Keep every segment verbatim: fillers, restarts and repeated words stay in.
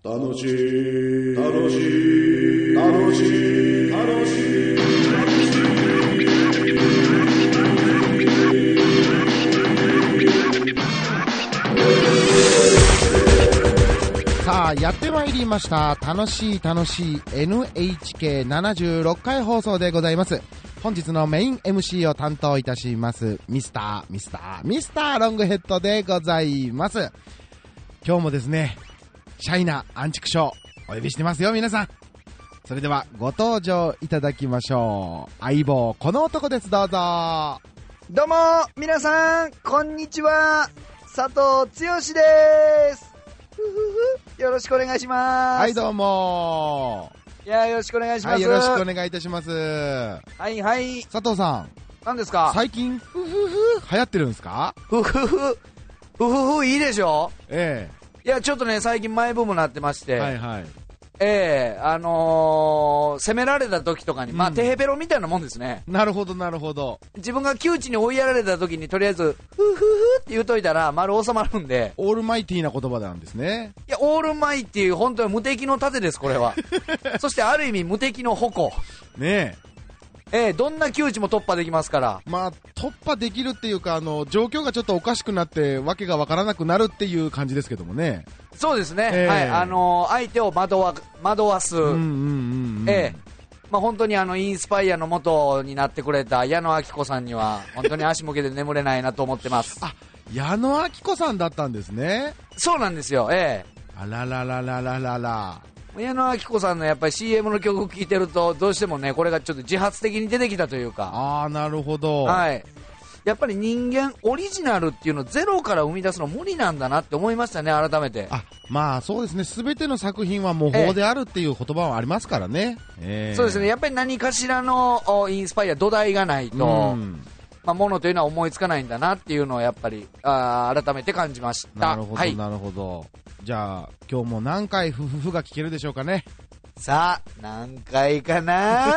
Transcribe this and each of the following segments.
楽しい楽しい楽しい楽しいさあやってまいりました。楽しい楽しい エヌエイチケーななじゅうろっかい放送でございます。本日のメイン エムシー を担当いたしますミスターミスターミスターロングヘッドでございます。今日もですねシャイなアンチクショーお呼びしてますよ皆さん。それではご登場いただきましょう。相棒この男です。どうぞ。 どうも皆さんこんにちは、佐藤剛です。ふふふよろしくお願いします。 はいどうも。 いやよろしくお願いします。 はいよろしくお願いいたします。 はいはい佐藤さん何ですか。 最近ふふふ流行ってるんですか。 ふふふふふふいいでしょ。 ええいやちょっとね最近マイブームになってまして、 はいはいええあのー、攻められた時とかに、まあ、うん、テヘペロみたいなもんですね。 なるほどなるほど。 自分が窮地に追いやられた時にとりあえずふふふって言うといたら丸収まるんで、 オールマイティーな言葉なんですね。 いやオールマイティー本当に無敵の盾ですこれはそしてある意味無敵の矛ねえええどんな窮地も突破できますから。 まあ突破できるっていうかあの状況がちょっとおかしくなってわけがわからなくなるっていう感じですけどもね。 そうですね、 えー、 はいあのー、相手を惑わ惑わす、うんうんうんうん、ええまあ、本当にあのインスパイアの元になってくれた矢野顕子さんには本当に足向けて眠れないなと思ってますあ、矢野顕子さんだったんですね。 そうなんですよ、ええあららららららら。 矢野顕子さんのやっぱり シーエム の曲を聴いてるとどうしてもねこれがちょっと自発的に出てきたというか。 ああなるほど。 はいやっぱり人間オリジナルっていうのをゼロから生み出すの無理なんだなって思いましたね改めて。 あまあそうですね、すべての作品は模倣であるっていう言葉はありますからね、えー、 そうですねやっぱり何かしらのインスパイア土台がないと、うんまあ、ものというのは思いつかないんだなっていうのをやっぱりあ改めて感じました。 なるほど、 はい、 なるほど。じゃあ今日も何回フフフが聞けるでしょうかね。 さあ何回かな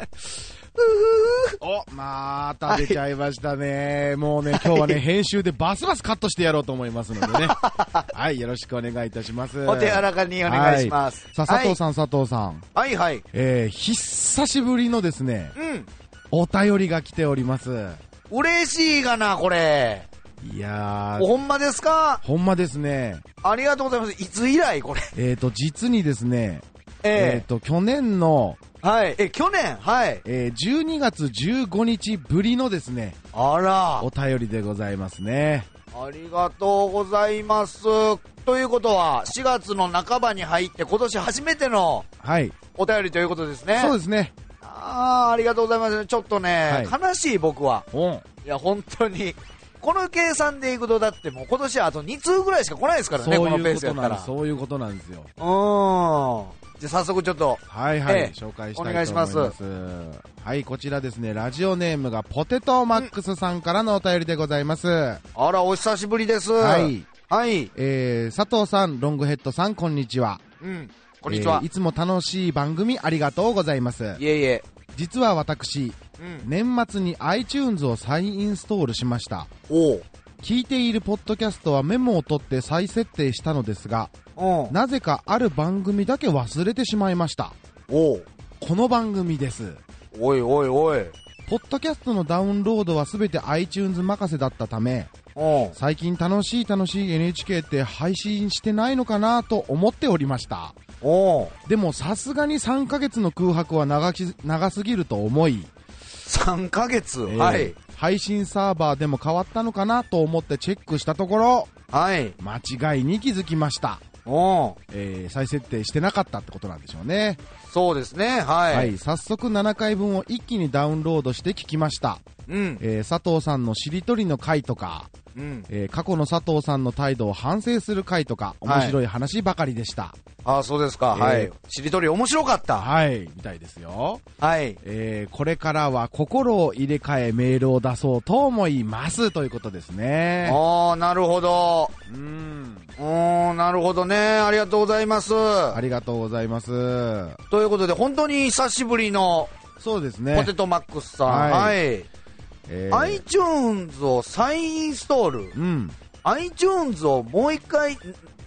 おまた出ちゃいましたね、はい、もうね今日はね編集でバスバスカットしてやろうと思いますのでねはいよろしくお願いいたします。 お手柔らかにお願いします、 はい、さあ佐藤さん、はい、佐藤さんはいはい、 えー、久しぶりのですね、うん、お便りが来ております。 嬉しいがなこれ。 いやーほんまですか。 ほんまですね。 ありがとうございます。いつ以来これ。 えーと実にですねえー、 えーと去年のはいえ去年はいえー、じゅうにがつじゅうごにちぶりのですねあらお便りでございますね。 ありがとうございます。ということはしがつの半ばに入って今年初めてのお便りということですね、はい、 そうですね。 あーありがとうございます。ちょっとね、はい、悲しい僕は。いや本当にこの計算でいくとだってもう今年はあとに通ぐらいしか来ないですからね。このペースやったらそういうことなんですよ。うんじゃ早速ちょっとはいはい、えー、紹介したいと思います。お願いします。はいこちらですねラジオネームがポテトマックスさんからのお便りでございます。 あらお久しぶりです。 はいはい、 えー、佐藤さんロングヘッドさんこんにちは。 うんこんにちは、 えー、いつも楽しい番組ありがとうございます。 いえいえ実は私、うん、年末に iTunes を再インストールしました。 お聞いているポッドキャストはメモを取って再設定したのですがなぜかある番組だけ忘れてしまいました。 おこの番組です。 おいおいおい。 ポッドキャストのダウンロードはすべて iTunes 任せだったため最近楽しい楽しい エヌエイチケー って配信してないのかなと思っておりました。 おでもさすがにさんかげつの空白は 長, 長すぎると思いさんかげつ、えー、はい配信サーバーでも変わったのかなと思ってチェックしたところ、 はい、 間違いに気づきました。 お、 えー、再設定してなかったってことなんでしょうね。 そうですね、はい、 はい、早速ななかいぶんを一気にダウンロードして聞きました、 うんえー、佐藤さんのしりとりの回とか、うんえー、過去の佐藤さんの態度を反省する回とか面白い話ばかりでした、はい、 ああそうですか、えー、はいしりとり面白かった。 はいみたいですよ。 はい、 えー、これからは心を入れ替えメールを出そうと思いますということですね。 ああなるほど。 うんおなるほどね。ありがとうございます。 ありがとうございます。 ということで本当に久しぶりのそうですねポテトマックスさん、 はい、 はいえー、 iTunes を再インストール、 うん、 iTunes をもう一回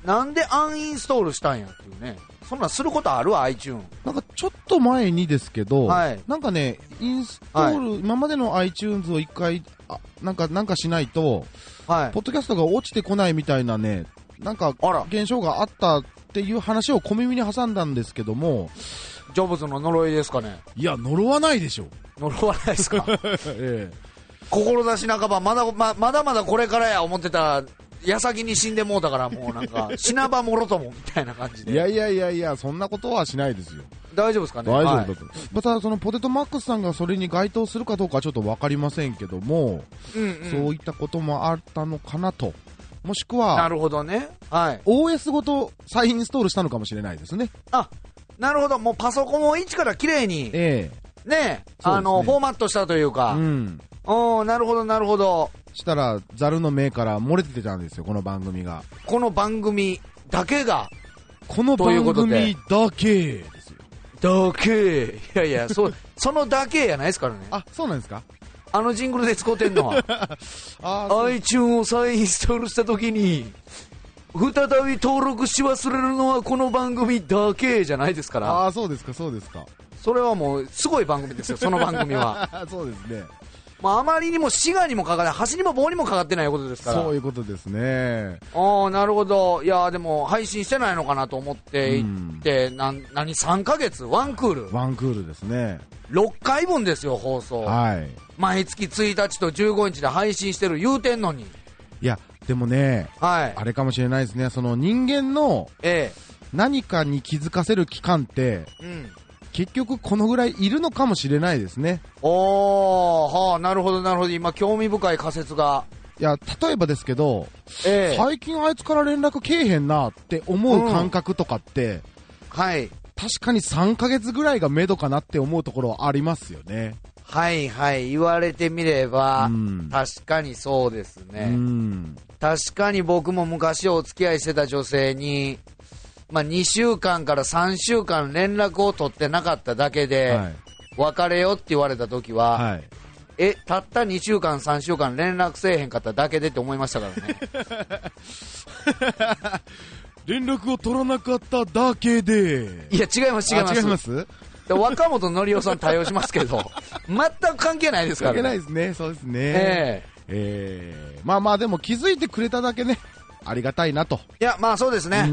なんでアンインストールしたんやっていうね。そんなんすることある iTunes。 なんかちょっと前にですけど、 はい、 なんかね、インストール、はい、今までの iTunes を一回、あ、なんか、なんかしないと、はい、ポッドキャストが落ちてこないみたいなね、なんか、現象があったっていう話を小耳に挟んだんですけども、 ジョブズの呪いですかね。 いや、呪わないでしょ。 呪わないですか。 ええ、 志半ば、まだ、ま、まだまだこれからや思ってた、矢先に死んでもうたから、もうなんか、死なばもろともみたいな感じで。 いやいやいやいや、そんなことはしないですよ。 大丈夫ですかね。 大丈夫だと。はい、また、そのポテトマックスさんがそれに該当するかどうかはちょっとわかりませんけども、うんうん、そういったこともあったのかなと。もしくは、 なるほどね。はい。 オーエス ごと再インストールしたのかもしれないですね。 あ、なるほど。もうパソコンを一から綺麗に、ええ、ね、あの、ね、フォーマットしたというか。うん。おー、なるほど、なるほど。 したら、ザルの目から漏れてたんですよ、この番組が。 この番組だけが。 この番組だけですよ。だけ。いやいや、そう、そのだけやないですからね。 あ、そうなんですか？ あのジングルで使ってんのは。iTunes を再インストールしたときに、再び登録し忘れるのはこの番組だけじゃないですから。 ああ、そうですか、そうですか。 それはもう、すごい番組ですよ、その番組は。 そうですね。 まあ、あまりにも滋賀にもかかって、橋にも棒にもかかってないことですから。 そういうことですね。 ああ、なるほど。いや、でも、配信してないのかなと思っていって、うん、な、なに、さんかげつワンクールワンクールですね。 ろっかいぶんですよ、放送。はい。毎月ついたちとじゅうごにちで配信してる言うてんのに。 いや、でもね、はい。あれかもしれないですね、その人間の、ええ。何かに気づかせる期間って、うん。結局このぐらいいるのかもしれないですね。 おー、はあ、なるほどなるほど。今興味深い仮説が。 いや、例えばですけど、えー、最近あいつから連絡けえへんなって思う感覚とかって、うん、はい。確かにさんかげつぐらいが目処かなって思うところはありますよね。 はいはい、言われてみれば、うん、確かにそうですね、うん。確かに僕も昔お付き合いしてた女性に、まあ、にしゅうかんからさんしゅうかん連絡を取ってなかっただけで、はい、別れよって言われた時は、はい、え、たったにしゅうかんさんしゅうかん連絡せえへんかっただけでって思いましたからね。 連絡を取らなかっただけで。 いや、違います違います。 違います。 若本のりおさん対応しますけど、全く関係ないですからね。 関係ないですね、そうですね。えー、えー、まあまあでも気づいてくれただけね、ありがたいなと。 いや、まあそうですね。うん、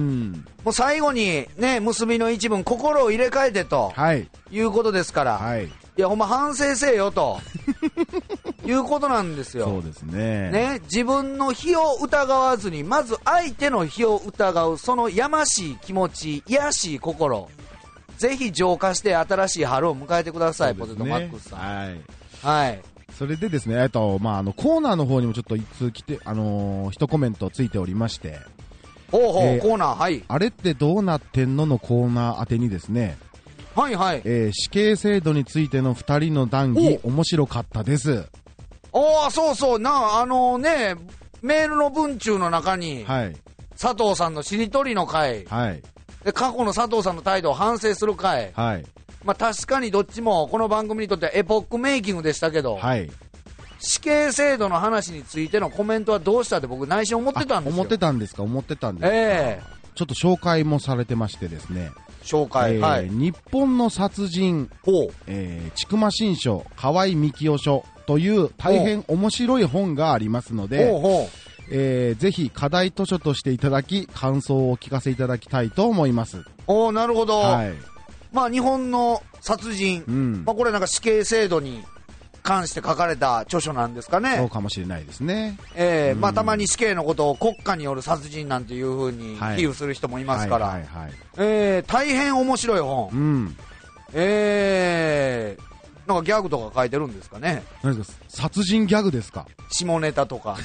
もう最後にね、結びの一文、心を入れ替えてと、はい、いうことですから、はい、いや、ほんま反省せえよと、いうことなんですよ。 そうですね。 ね、自分の非を疑わずに、まず相手の非を疑う、そのやましい気持ち、卑しい心、ぜひ浄化して新しい春を迎えてください、ね、ポテトマックスさん。はい。はい。 それでですね、えっと、まあ、あの、コーナーの方にもちょっといつ来て、あのー、一コメントついておりまして。 ほうほう、えー、コーナー、はい。 あれってどうなってんののコーナー宛てにですね。 はいはい。 えー、死刑制度についての二人の談義、面白かったです。 おー、そうそう、な、あのー、ね、メールの文中の中に、はい。佐藤さんのしりとりの回。はい。で、過去の佐藤さんの態度を反省する回。はい。まあ、確かにどっちもこの番組にとってはエポックメイキングでしたけど、はい、死刑制度の話についてのコメントはどうしたって僕内心思ってたんですよ。 思ってたんですか、思ってたんですか。ええー、ちょっと紹介もされてましてですね。 紹介、 えー、はい。日本の殺人、えー、千曲新書、河合幹夫書という大変面白い本がありますので、ほうほう、えー、ぜひ課題図書としていただき、感想をお聞かせいただきたいと思います。 おー、なるほど。はい。まあ、日本の殺人、うん、まあ、これなんか死刑制度に関して書かれた著書なんですかね。 そうかもしれないですね。 えー、うん、まあ、たまに死刑のことを国家による殺人なんていう風に比喩する人もいますから、はいはいはいはい、えー、大変面白い本、うん、えー、なんかギャグとか書いてるんですかね。 何ですか、殺人ギャグですか。 下ネタとか。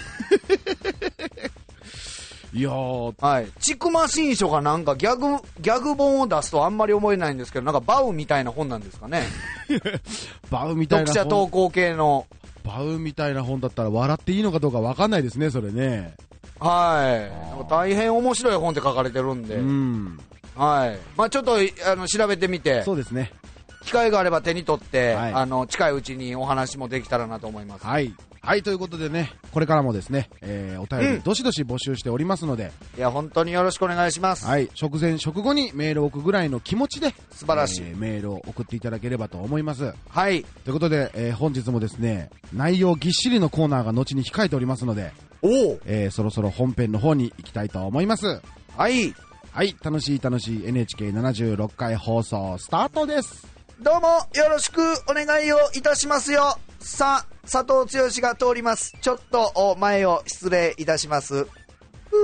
いやー、 はい。ちくま新書がなんかギャグ、ギャグ本を出すとあんまり思えないんですけど、なんかバウみたいな本なんですかね。 バウみたいな本。 読者投稿系の。 バウみたいな本だったら笑っていいのかどうかわかんないですね、それね。 はい。なんか大変面白い本って書かれてるんで。うん。はい。まあちょっと、あの、調べてみて。 そうですね。 機会があれば手に取って、はい、あの、近いうちにお話もできたらなと思います。 はい。はい。 はい、ということでね、これからもですね、えー、お便りどしどし募集しておりますので、 うん、いや本当によろしくお願いします。 はい、食前食後にメールを送るぐらいの気持ちで素晴らしい、 えー、メールを送っていただければと思います。 はい、 ということで、えー、本日もですね、内容ぎっしりのコーナーが後に控えておりますので、 おー、 えー、そろそろ本編の方に行きたいと思います。 はいはい、楽しい楽しい エヌエイチケーななじゅうろっかい放送スタートです。 どうもよろしくお願いをいたしますよ。さあ、佐藤剛が通ります。ちょっと前を失礼いたします。ふふ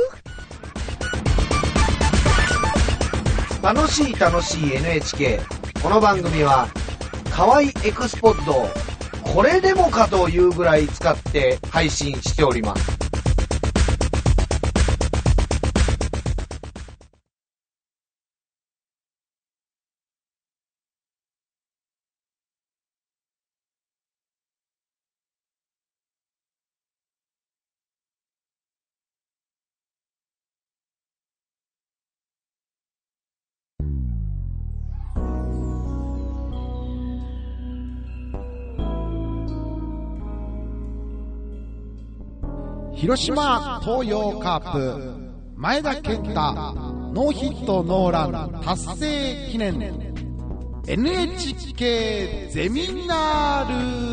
ふ。楽しい楽しい エヌエイチケー。この番組は河合エクスポッドをこれでもかというぐらい使って配信しております。 広島東洋カープ前田健太ノーヒットノーラン達成記念 エヌエイチケー ゼミナ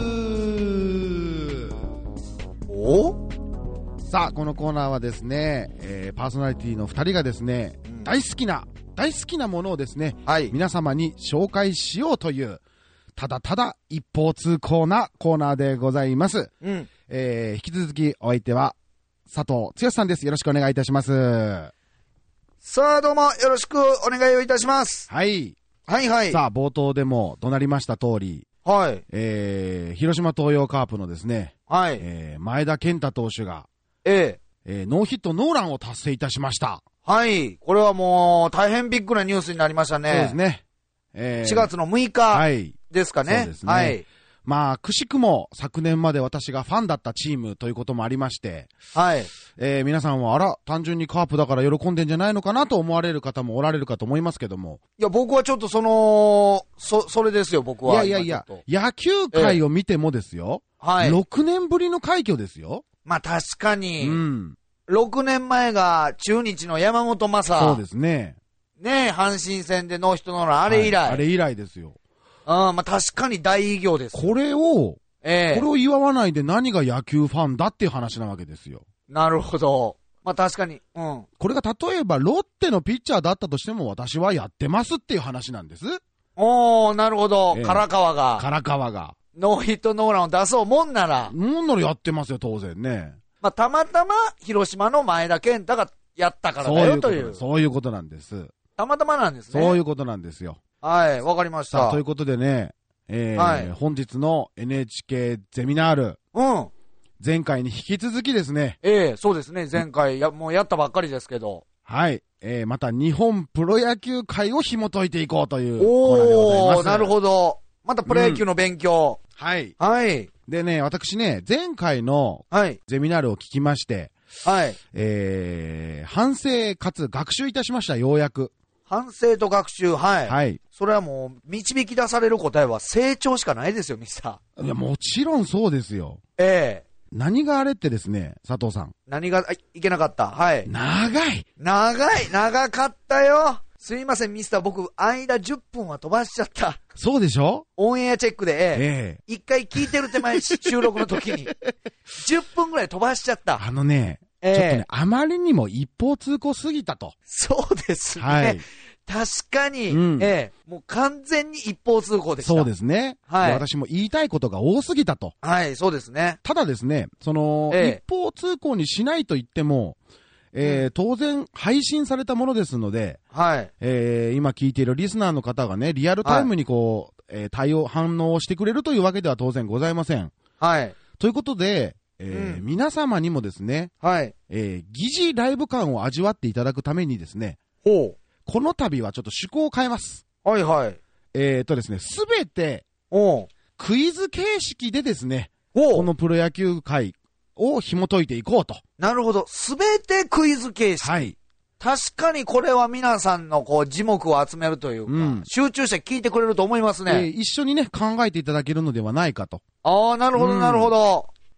ール。 おさあ、このコーナーはですね、えー、パーソナリティのふたりがですね、うん、大好きな大好きなものをですね、はい、皆様に紹介しようというただただ一方通行なコーナーでございます。うん、えー、引き続きお相手は佐藤剛さんです。よろしくお願いいたします。 さあ、どうもよろしくお願いをいたします。 はい。 はいはい。 さあ、冒頭でも怒鳴りました通り、 はい。 えー、広島東洋カープのですね、 はい。 えー、前田健太投手が、 ええー、ノーヒットノーランを達成いたしました。 はい。これはもう大変ビッグなニュースになりましたね。 そうですね。えー、 しがつのむいかですかね。はい、 そうですね。 はい。 まあ、くしくも昨年まで私がファンだったチームということもありまして、 はい。 えー、皆さんは、あら、単純にカープだから喜んでんじゃないのかなと思われる方もおられるかと思いますけども。 いや、僕はちょっとその、そ、それですよ、僕は。 いやいやいや、野球界を見てもですよ、えー、はい。ろくねんぶりの快挙ですよ。 まあ確かに、 うん。 ろくねんまえが中日の山本昌。 そうですね。 ねえ、阪神戦でノーヒットノーラン、あれ以来、はい。 あれ以来ですよ。 うん、まあ確かに大偉業です。 これを、 ええ、 これを祝わないで何が野球ファンだっていう話なわけですよ。 なるほど。まあ確かに。うん。 これが例えばロッテのピッチャーだったとしても私はやってますっていう話なんです。 おー、なるほど。 ええ、 唐川が。 唐川が。 ノーヒットノーランを出そうもんなら。 もんならやってますよ、当然ね。 まあたまたま広島の前田健太がやったからだよという。 そういうことなんです。 たまたまなんですね。 そういうことなんですよ。 はい、わかりました。 さあ、ということでね、えーはい、本日の エヌエイチケー ゼミナール。 うん。 前回に引き続きですね。 ええー、そうですね。前回や、もうやったばっかりですけど。 はい。えー、また日本プロ野球界を紐解いていこうというコーナーでございます。 おー、なるほど。またプロ野球の勉強。 うん、はい。 はい。 でね、私ね、前回のゼミナールを聞きまして、 はい。 えー、反省かつ学習いたしました、ようやく。 反省と学習、はい。 はい。 それはもう、導き出される答えは成長しかないですよ、ミスター。いや、もちろんそうですよ。 ええー。 何があれってですね、佐藤さん。 何が、いけなかった。はい。 長い長い長かったよ。すいません、ミスター。僕、間じゅっぷんは飛ばしちゃった。 そうでしょ？ オンエアチェックで、えええ。一回聞いてる手前、収録の時に。じゅっぷんぐらい飛ばしちゃった。 あのね、ええ、ちょっとね、あまりにも一方通行すぎたと。 そうですね。 はい。 確かに、 うん、 ええ、もう完全に一方通行でした。 そうですね。 はい。 私も言いたいことが多すぎたと。 はい、そうですね。 ただですね、その、ええ、一方通行にしないと言っても、えーうん、当然配信されたものですので、 はい。 えー、今聞いているリスナーの方がね、リアルタイムにこう、はい、えー、対応、反応をしてくれるというわけでは当然ございません。 はい。 ということで、えーうん、皆様にもですね、 はい。 えー、疑似ライブ感を味わっていただくためにですね、 ほう。 この度はちょっと趣向を変えます。 はいはい。 えーとですね、すべて、 おクイズ形式でですね、 おこのプロ野球界を紐解いていこうと。 なるほど。すべてクイズ形式。 はい。 確かにこれは皆さんのこう、耳目を集めるというか、うん、集中して聞いてくれると思いますね。 えー、一緒にね、考えていただけるのではないかと。 ああ、なるほど、なるほど。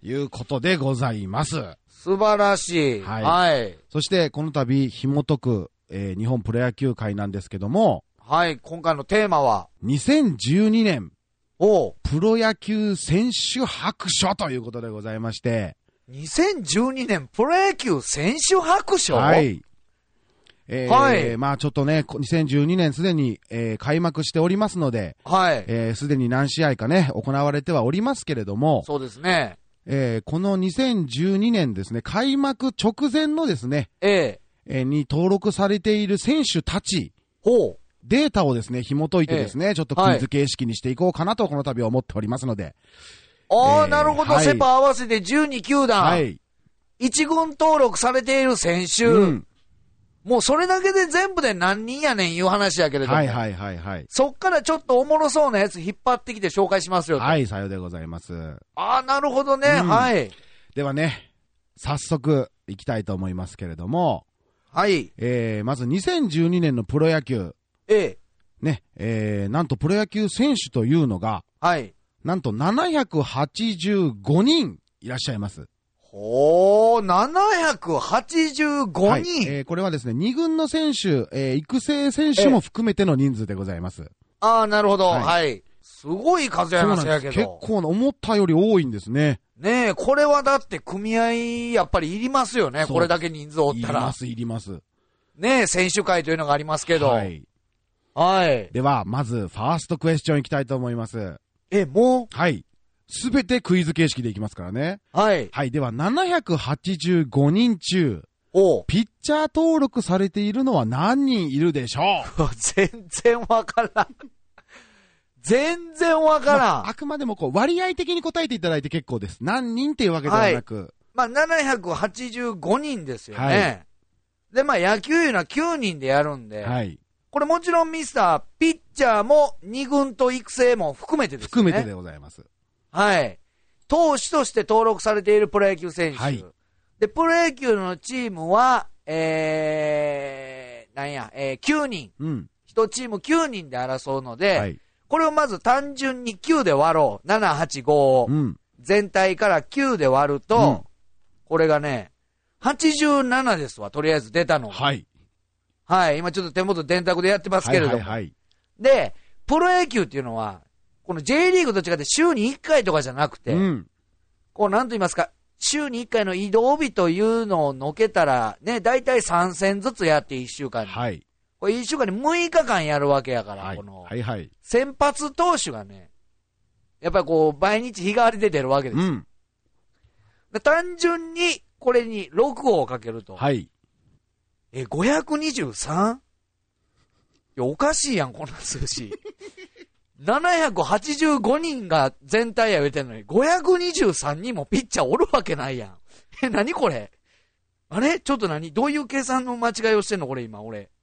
いうことでございます。 素晴らしい。はい。はい、 そして、この度、紐解く、えー、日本プロ野球界なんですけども、 はい、今回のテーマは、 にせんじゅうにねん、 おプロ野球選手白書ということでございまして、 にせんじゅうにねんプロ野球選手白書？ はい。えー、はい。まあちょっとね、にせんじゅうにねんすでに、えー、開幕しておりますので、 はい。 えー、すでに何試合かね、行われてはおりますけれども、 そうですね。 えー、このにせんじゅうにねんですね、開幕直前のですね、 えー、 えー、に登録されている選手たち、 ほう。 データをですね、紐解いてですね、えー、ちょっとクイズ形式にしていこうかなと、この度は思っておりますので。 ああ、えー、なるほど、はい、セ・パ合わせてじゅうに球団。 はい。 一軍登録されている選手。うん。もうそれだけで全部で何人やねんいう話やけれども。 はいはいはいはい。 そっからちょっとおもろそうなやつ引っ張ってきて紹介しますよ。 はい、さようでございます。 ああ、なるほどね、うん。はい。 ではね、早速行きたいと思いますけれども。 はい。 えー、まずにせんじゅうにねんのプロ野球。 ええ。 ね、えー、なんとプロ野球選手というのが。 はい。 なんとななひゃくはちじゅうごにんいらっしゃいます。 ほー、ななひゃくはちじゅうごにん、はい、 えー、これはですね、に軍の選手、えー、育成選手も含めての人数でございます。 ああ、なるほど、はい。はい。すごい数やなせやけど。 結構思ったより多いんですね。 ねえ、これはだって組合、やっぱりいりますよね。これだけ人数おったら。 いります、いります。 ねえ、選手会というのがありますけど。はい。はい。 では、まず、ファーストクエスチョンいきたいと思います。 え、もうはい。すべてクイズ形式でいきますからね。 はい。 はい。では、ななひゃくはちじゅうごにん中、 おピッチャー登録されているのは何人いるでしょう？ 全然わからん。全然わからん。まあ、あくまでもこう、割合的に答えていただいて結構です。何人っていうわけではなく。はい、 まあ、ななひゃくはちじゅうごにんですよね。はい、で、まあ、野球いうのはきゅうにんでやるんで。 はい。 これもちろんミスター、ピッチャーもに軍と育成も含めてですね。 含めてでございます。 はい。投手として登録されているプロ野球選手。はい。で、プロ野球のチームは、えー、なんや、えー、きゅうにん。うん。いちチームきゅうにんで争うので、はい。これをまず単純にきゅうで割ろう。なな、はち、ごを。うん。全体からきゅうで割ると、うん、これがね、はちじゅうななですわ。とりあえず出たの。 はい。 はい。今ちょっと手元電卓でやってますけれども。はいはいはい。で、プロ野球っていうのは、この J リーグと違って週にいっかいとかじゃなくて、うん、こうなんと言いますか、週にいっかいの移動日というのをのけたら、ね、だいたいさん戦ずつやっていっしゅうかんに。 はい。 これいっしゅうかんにむいかかんやるわけやから、はい、この、はいはい。先発投手がね、やっぱりこう、毎日日替わりで出るわけです。うん。単純に、これにろくをかけると。 はい。 え、ごひゃくにじゅうさん? いや、おかしいやん、こんな数字。ななひゃくはちじゅうごにんが全体や言うてんのに、ごひゃくにじゅうさんにんもピッチャーおるわけないやん。え、なにこれ？あれちょっと何どういう計算の間違いをしてんのこれ今、俺。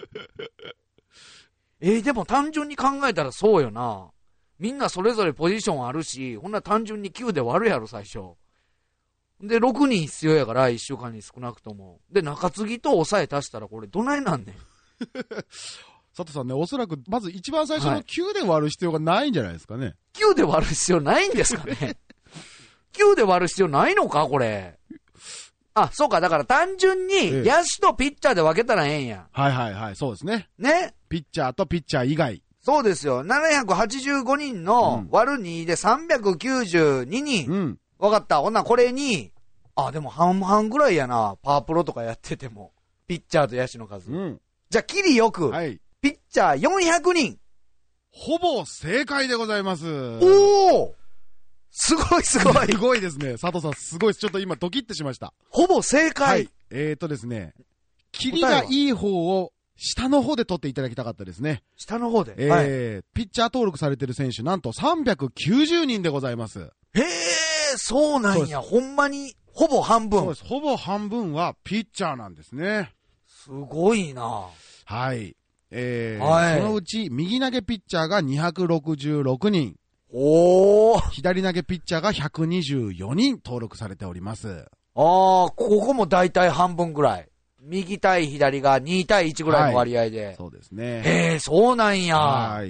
えー、でも単純に考えたらそうよな。みんなそれぞれポジションあるし、ほんなら単純にきゅうで割るやろ、最初。で、ろくにん必要やから、いっしゅうかんに少なくとも。で、中継ぎと抑え足したらこれどないなんねん。 佐藤さんね、おそらく、まず一番最初のきゅうで割る必要がないんじゃないですかね。はい、 きゅうで割る必要ないんですかね。きゅうで割る必要ないのかこれ。あ、そうか。だから単純に、野手とピッチャーで分けたらええんや。 はいはいはい。そうですね。 ね。 ピッチャーとピッチャー以外。 そうですよ。ななひゃくはちじゅうごにんの割るにでさんびゃくきゅうじゅうににん。うん。分かった。ほんならこれに、あ、でも半々ぐらいやな。パワープロとかやってても。ピッチャーと野手の数。うん。じゃあ、キリよく。はい。ピッチャーよんひゃくにん。 ほぼ正解でございます。 おおすごいすごい。 すごいですね。佐藤さんすごい。ちょっと今ドキッとしました。 ほぼ正解。はい。 えーとですね。キリがいい方を下の方で取っていただきたかったですね。 下の方で。 えー、はい、ピッチャー登録されてる選手なんとさんびゃくきゅうじゅうにんでございます。 へー、そうなんや。ほんまに、ほぼ半分。 そうです。ほぼ半分はピッチャーなんですね。 すごいな。 はい。えーはい、そのうち右投げピッチャーがにひゃくろくじゅうろくにん。 おー。 左投げピッチャーがひゃくにじゅうよにん登録されております。 あー、ここも大体半分ぐらい。右対左がに対いちぐらいの割合で。はい、 そうですね。 へー、そうなんや。 はい。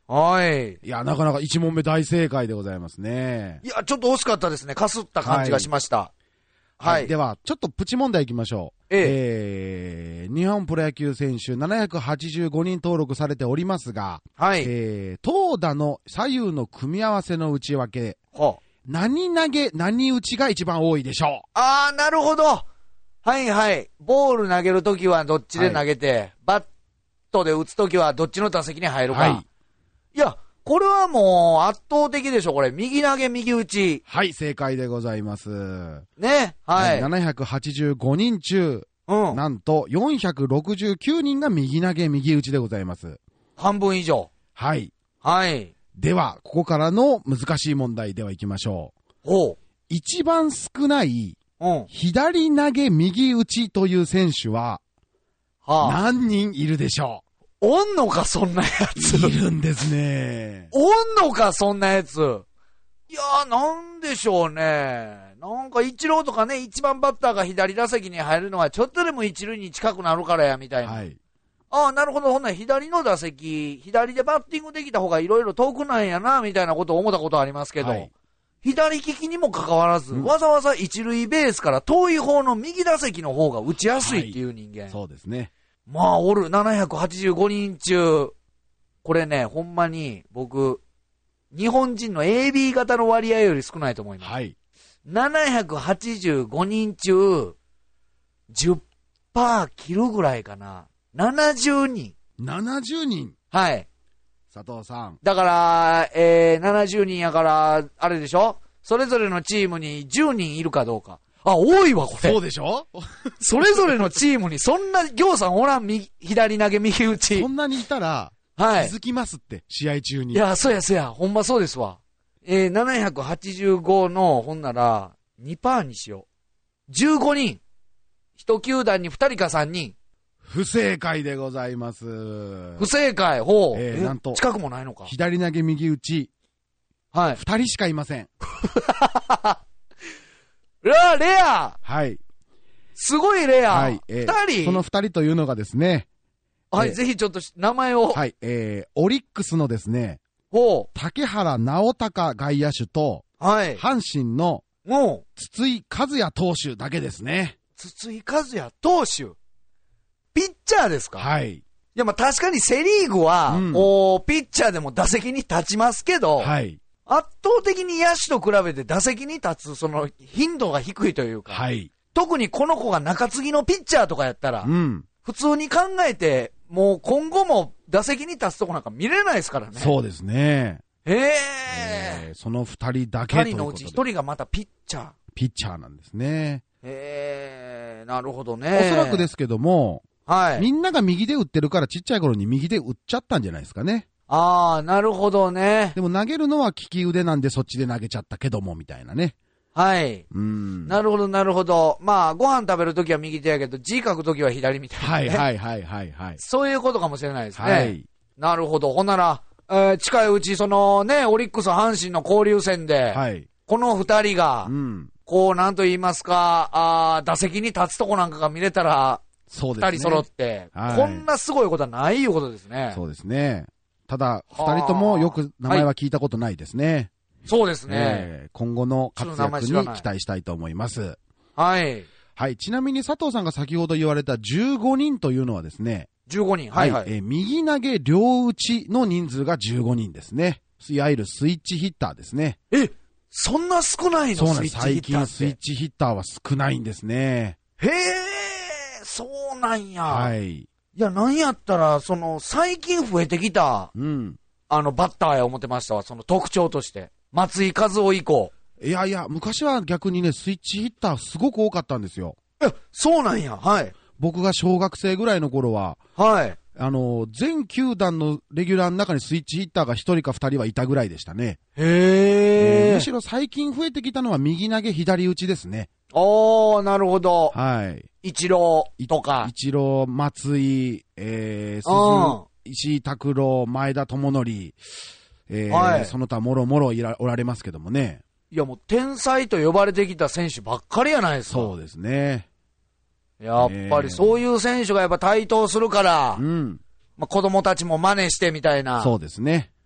はい。 いや、なかなかいち問目大正解でございますね。 いや、ちょっと惜しかったですね。かすった感じがしました。はい。 はいはい、では、ちょっとプチ問題いきましょう。 えええー、日本プロ野球選手ななひゃくはちじゅうごにん登録されておりますが、 はい。 えー、投打の左右の組み合わせの内訳。 はあ、 何投げ、何打ちが一番多いでしょう。 あー、なるほど。はいはい。ボール投げるときはどっちで投げて、はい、バットで打つときはどっちの打席に入るか。はい。いや、これはもう圧倒的でしょ、これ。右投げ、右打ち。 はい、正解でございます。 ね、はい。 ななひゃくはちじゅうごにん中、 うん、 なんとよんひゃくろくじゅうきゅうにんが右投げ、右打ちでございます。 半分以上。 はい。 はい。 では、ここからの難しい問題では行きましょう。 ほう。 一番少ない、 うん、 左投げ、右打ちという選手は、はあ、何人いるでしょう。 おんのか、そんなやつ。 いるんですね。 おんのか、そんなやつ。いやー、なんでしょうね。なんか、イチローとかね、一番バッターが左打席に入るのは、ちょっとでも一塁に近くなるからや、みたいな。はい。ああ、なるほど。ほんなら左の打席、左でバッティングできた方がいろいろ遠くなんやな、みたいなことを思ったことありますけど、はい、左利きにもかかわらず、うん、わざわざ一塁ベースから遠い方の右打席の方が打ちやすいっていう人間。 はい、そうですね。 まあ、おる、ななひゃくはちじゅうごにん中、これね、ほんまに、僕、日本人の エービー 型の割合より少ないと思います。 はい。 ななひゃくはちじゅうごにん中、じゅっパーセント 切るぐらいかな。ななじゅうにん。 ななじゅうにん。 はい。 佐藤さん。 だから、えー、ななじゅうにんやから、あれでしょ？それぞれのチームにじゅうにんいるかどうか。あ、多いわ、これ。 そうでしょそれぞれのチームにそんな行さんおらん、右、左投げ、右打ち。 そんなにいたら、 はい。 気づきますって、試合中に。 いや、そうや、そうや。ほんまそうですわ。えー、ななひゃくはちじゅうごの、ほんなら、にパーセント にしよう。じゅうごにん。一球団にふたりかさんにん。 不正解でございます。 不正解、ほう。 えー、なんと。 近くもないのか。 左投げ、右打ち。 はい。 二人しかいません。 うわ、レア。 はい。 すごいレア。 はい。 えー、二人その二人というのがですね。 はい、えー、ぜひちょっと名前を。 はい。えー、オリックスのですね。 ほう。 竹原直隆外野手と、 はい。 阪神の、 もう。 筒井和也投手だけですね。 筒井和也投手。ピッチャーですか？ はい。 いや、まあ、確かにセリーグは、うん、おピッチャーでも打席に立ちますけど、 はい。 圧倒的に野手と比べて打席に立つ、その、頻度が低いというか、 はい。 特にこの子が中継ぎのピッチャーとかやったら、 うん。 普通に考えて、もう今後も打席に立つとこなんか見れないですからね。 そうですね。 へー。 えー、その二人だけということで。二人のうち一人がまたピッチャー。 ピッチャーなんですね。 へー、なるほどね。 おそらくですけども、 はい。 みんなが右で打ってるからちっちゃい頃に右で打っちゃったんじゃないですかね。 あー、なるほどね。 でも投げるのは利き腕なんでそっちで投げちゃったけども、みたいなね。 はい。 うん。 なるほど、なるほど。まあ、ご飯食べるときは右手やけど、字書くときは左みたいな、ね。 はいはいはいはいはい。 そういうことかもしれないですね。 はい。 なるほど。ほんなら、えー、近いうち、そのね、オリックス阪神の交流戦で、はい。この二人が、うん。こう、なんと言いますか、あ打席に立つとこなんかが見れたら、 そうですね。 二人揃って、 はい、 こんなすごいことはないいうことですね。 そうですね。ただ、二人ともよく名前は聞いたことないですね。はい、 そうですね、 えー。今後の活躍に期待したいと思います。 はい。 はい。ちなみに佐藤さんが先ほど言われたじゅうごにんというのはですね。 じゅうごにん。はいはい。はい、 えー、右投げ両打ちの人数がじゅうごにんですね。いわゆるスイッチヒッターですね。 え、そんな少ないの？ そうなんです。最近スイッチヒッターは少ないんですね。 へー、そうなんや。 はい。 いや、なんやったら、その、最近増えてきた、 うん。 あの、バッターや思ってましたわ、その特徴として。松井和夫以降。 いやいや、昔は逆にね、スイッチヒッターすごく多かったんですよ。 え、そうなんや。はい。 僕が小学生ぐらいの頃は、 はい。 あの、全球団のレギュラーの中にスイッチヒッターがひとりかふたりはいたぐらいでしたね。 へー。 えー、むしろ最近増えてきたのは右投げ左打ちですね。 おー、なるほど。 はい。 一郎とか。 一郎、松井、えー、鈴、石井拓郎、前田智則、えーはい、その他もろもろいらおられますけどもね。 いやもう天才と呼ばれてきた選手ばっかりやないですか。 そうですね。 やっぱりそういう選手がやっぱ台頭するから、 うん。 まあ、子供たちも真似してみたいな。 そうですね。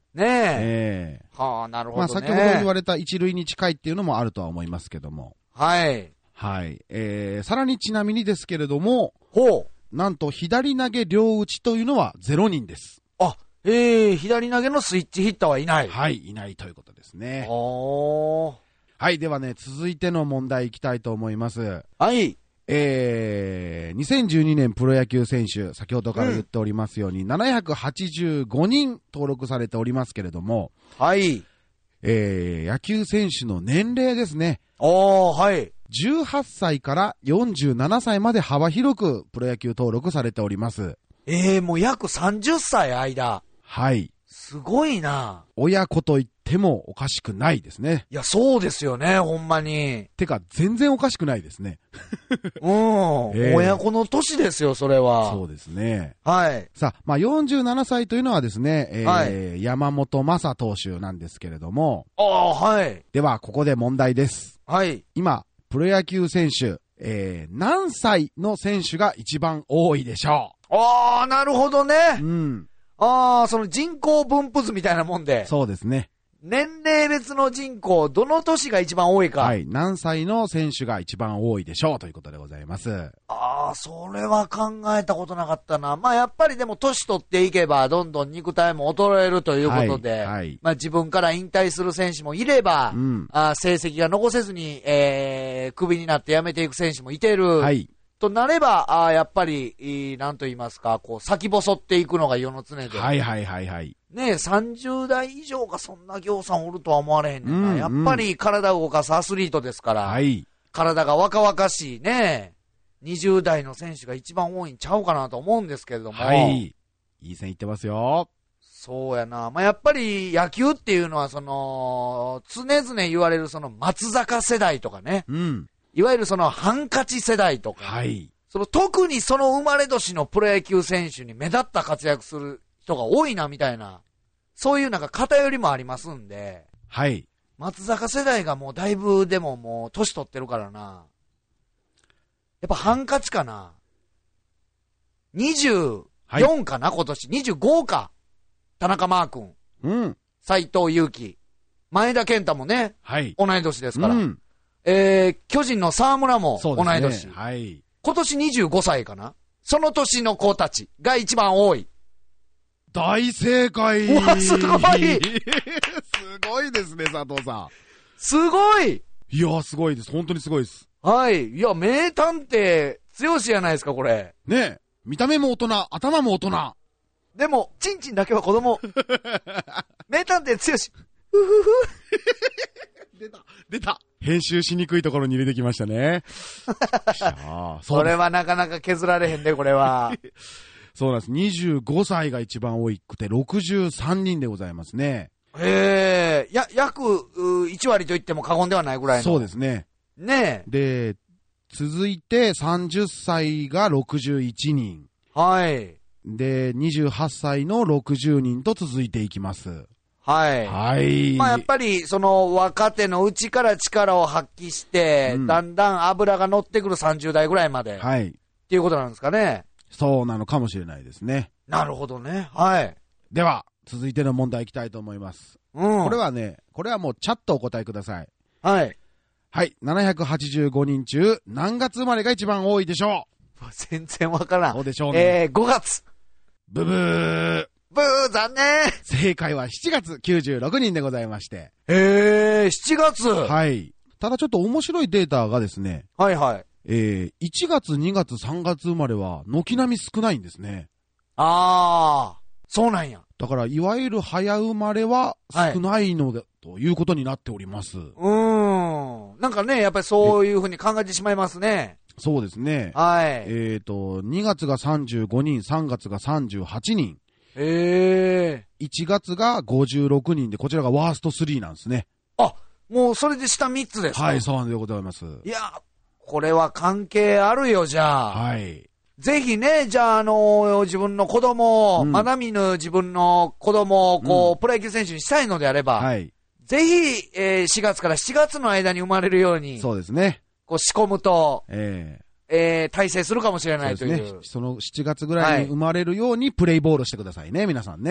ねえ。 ええはあ、なるほどね。 まあ先ほど言われた一塁に近いっていうのもあるとは思いますけども。 はい。 はい。えー、さらにちなみにですけれども、 ほう。 なんと左投げ両打ちというのはゼロにんです。 あ、ええー、左投げのスイッチヒッターはいない。 はい、いないということですね。 おー。 はい、ではね、続いての問題いきたいと思います。 はい。 えー、にせんじゅうにねんプロ野球選手、先ほどから言っておりますように、うん、ななひゃくはちじゅうごにん登録されておりますけれども、 はい。 えー、野球選手の年齢ですね。 おー、はい。 じゅうはっさいからよんじゅうななさいまで幅広くプロ野球登録されております。 ええー、もう約さんじゅっさい間。 はい。 すごいな。 親子と言ってもおかしくないですね。 いや、そうですよね、ほんまに。 てか、全然おかしくないですね。 うん、えー。親子の年ですよ、それは。 そうですね。 はい。 さあ、まあ、よんじゅうななさいというのはですね、えーはい、山本昌投手なんですけれども。 ああ、はい。 では、ここで問題です。 はい。 今、プロ野球選手、えー、何歳の選手が一番多いでしょう？ああ、なるほどね。 うん。 ああ、その人口分布図みたいなもんで。 そうですね。 年齢別の人口、どの年が一番多いか。 はい。何歳の選手が一番多いでしょうということでございます。 ああ、それは考えたことなかったな。まあやっぱりでも年取っていけば、どんどん肉体も衰えるということで、はいはい、まあ自分から引退する選手もいれば、うん、あ成績が残せずに、えー、クビになって辞めていく選手もいてる。はい。となれば、あやっぱり、なんと言いますか、こう、先細っていくのが世の常で。 はいはいはいはい。 ねえ、さんじゅうだい以上がそんな行さんおるとは思われへんねんな。うんうん、やっぱり体を動かすアスリートですから。はい。体が若々しいね。にじゅうだいの選手が一番多いんちゃうかなと思うんですけれども。 はい。いい線いってますよ。 そうやな。まあ、やっぱり野球っていうのは、その、常々言われるその松坂世代とかね。うん。いわゆるそのハンカチ世代とか。はい。その特にその生まれ年のプロ野球選手に目立った活躍する人が多いなみたいな。そういうなんか偏りもありますんで。 はい。 松坂世代がもうだいぶでももう年取ってるからな。やっぱハンカチかな。にじゅうよんかな、はい、今年。にじゅうごか。田中マー君。うん。斎藤佑樹。前田健太もね。はい。同い年ですから。うん。えー、巨人の沢村も同い年。ね、はい。今年にじゅうごさいかな。その年の子たちが一番多い。 大正解。 うわ、すごい。すごいですね、佐藤さん。 すごい。 いや、すごいです。本当にすごいです。 はい。いや、名探偵、強しじゃないですか、これ。 ねえ。見た目も大人、頭も大人。 でも、チンチンだけは子供。名探偵強し。ふふふ。 出た。出た。編集しにくいところに入れてきましたね。 それはなかなか削られへんで、これは。 そうなんです。にじゅうごさいが一番多くて、ろくじゅうさんにんでございますね。 へえ、や、約いちわりと言っても過言ではないぐらいの。 そうですね。 ねえ。で、続いてさんじゅっさいがろくじゅういちにん。 はい。 で、にじゅうはっさいのろくじゅうにんと続いていきます。 はい。 はい。 まあやっぱり、その若手のうちから力を発揮して、うん、だんだん油が乗ってくるさんじゅうだいぐらいまで。はい。っていうことなんですかね。 そうなのかもしれないですね。 なるほどね。はい。 では、続いての問題いきたいと思います。うん。これはね、これはもうチャットお答えください。 はい。 はい。ななひゃくはちじゅうごにん中、何月生まれが一番多いでしょう？全然わからん。 そうでしょうね。 えー、ごがつ。 ブブー。 ブー、残念。 正解はしちがつきゅうじゅうろくにんでございまして。 へー、しちがつ。 はい。ただちょっと面白いデータがですね。 はいはい。 えー、いちがつ、にがつ、さんがつ生まれは、軒並み少ないんですね。 あー、そうなんや。 だから、いわゆる早生まれは少ないので、はい、ということになっております。うーん。なんかね、やっぱりそういうふうに考えてしまいますね。 そうですね。 はい。 えっと、にがつがさんじゅうごにん、さんがつがさんじゅうはちにん。 へー。 いちがつがごじゅうろくにんで、こちらがワーストスリーなんですね。 あ、もうそれで下みっつですか？ はい、そうなんでございます。 いや、これは関係あるよ、じゃあ。 はい。 ぜひね、じゃあ、あのー、自分の子供を、うん、まだ見ぬ自分の子供を、こう、うん、プロ野球選手にしたいのであれば、はい。ぜひ、えー、しがつからしちがつの間に生まれるように、 そうですね。 こう仕込むと、 えー、えー、大成するかもしれないという。 そうですね。そのしちがつぐらいに生まれるようにプレイボールしてくださいね、皆さんね。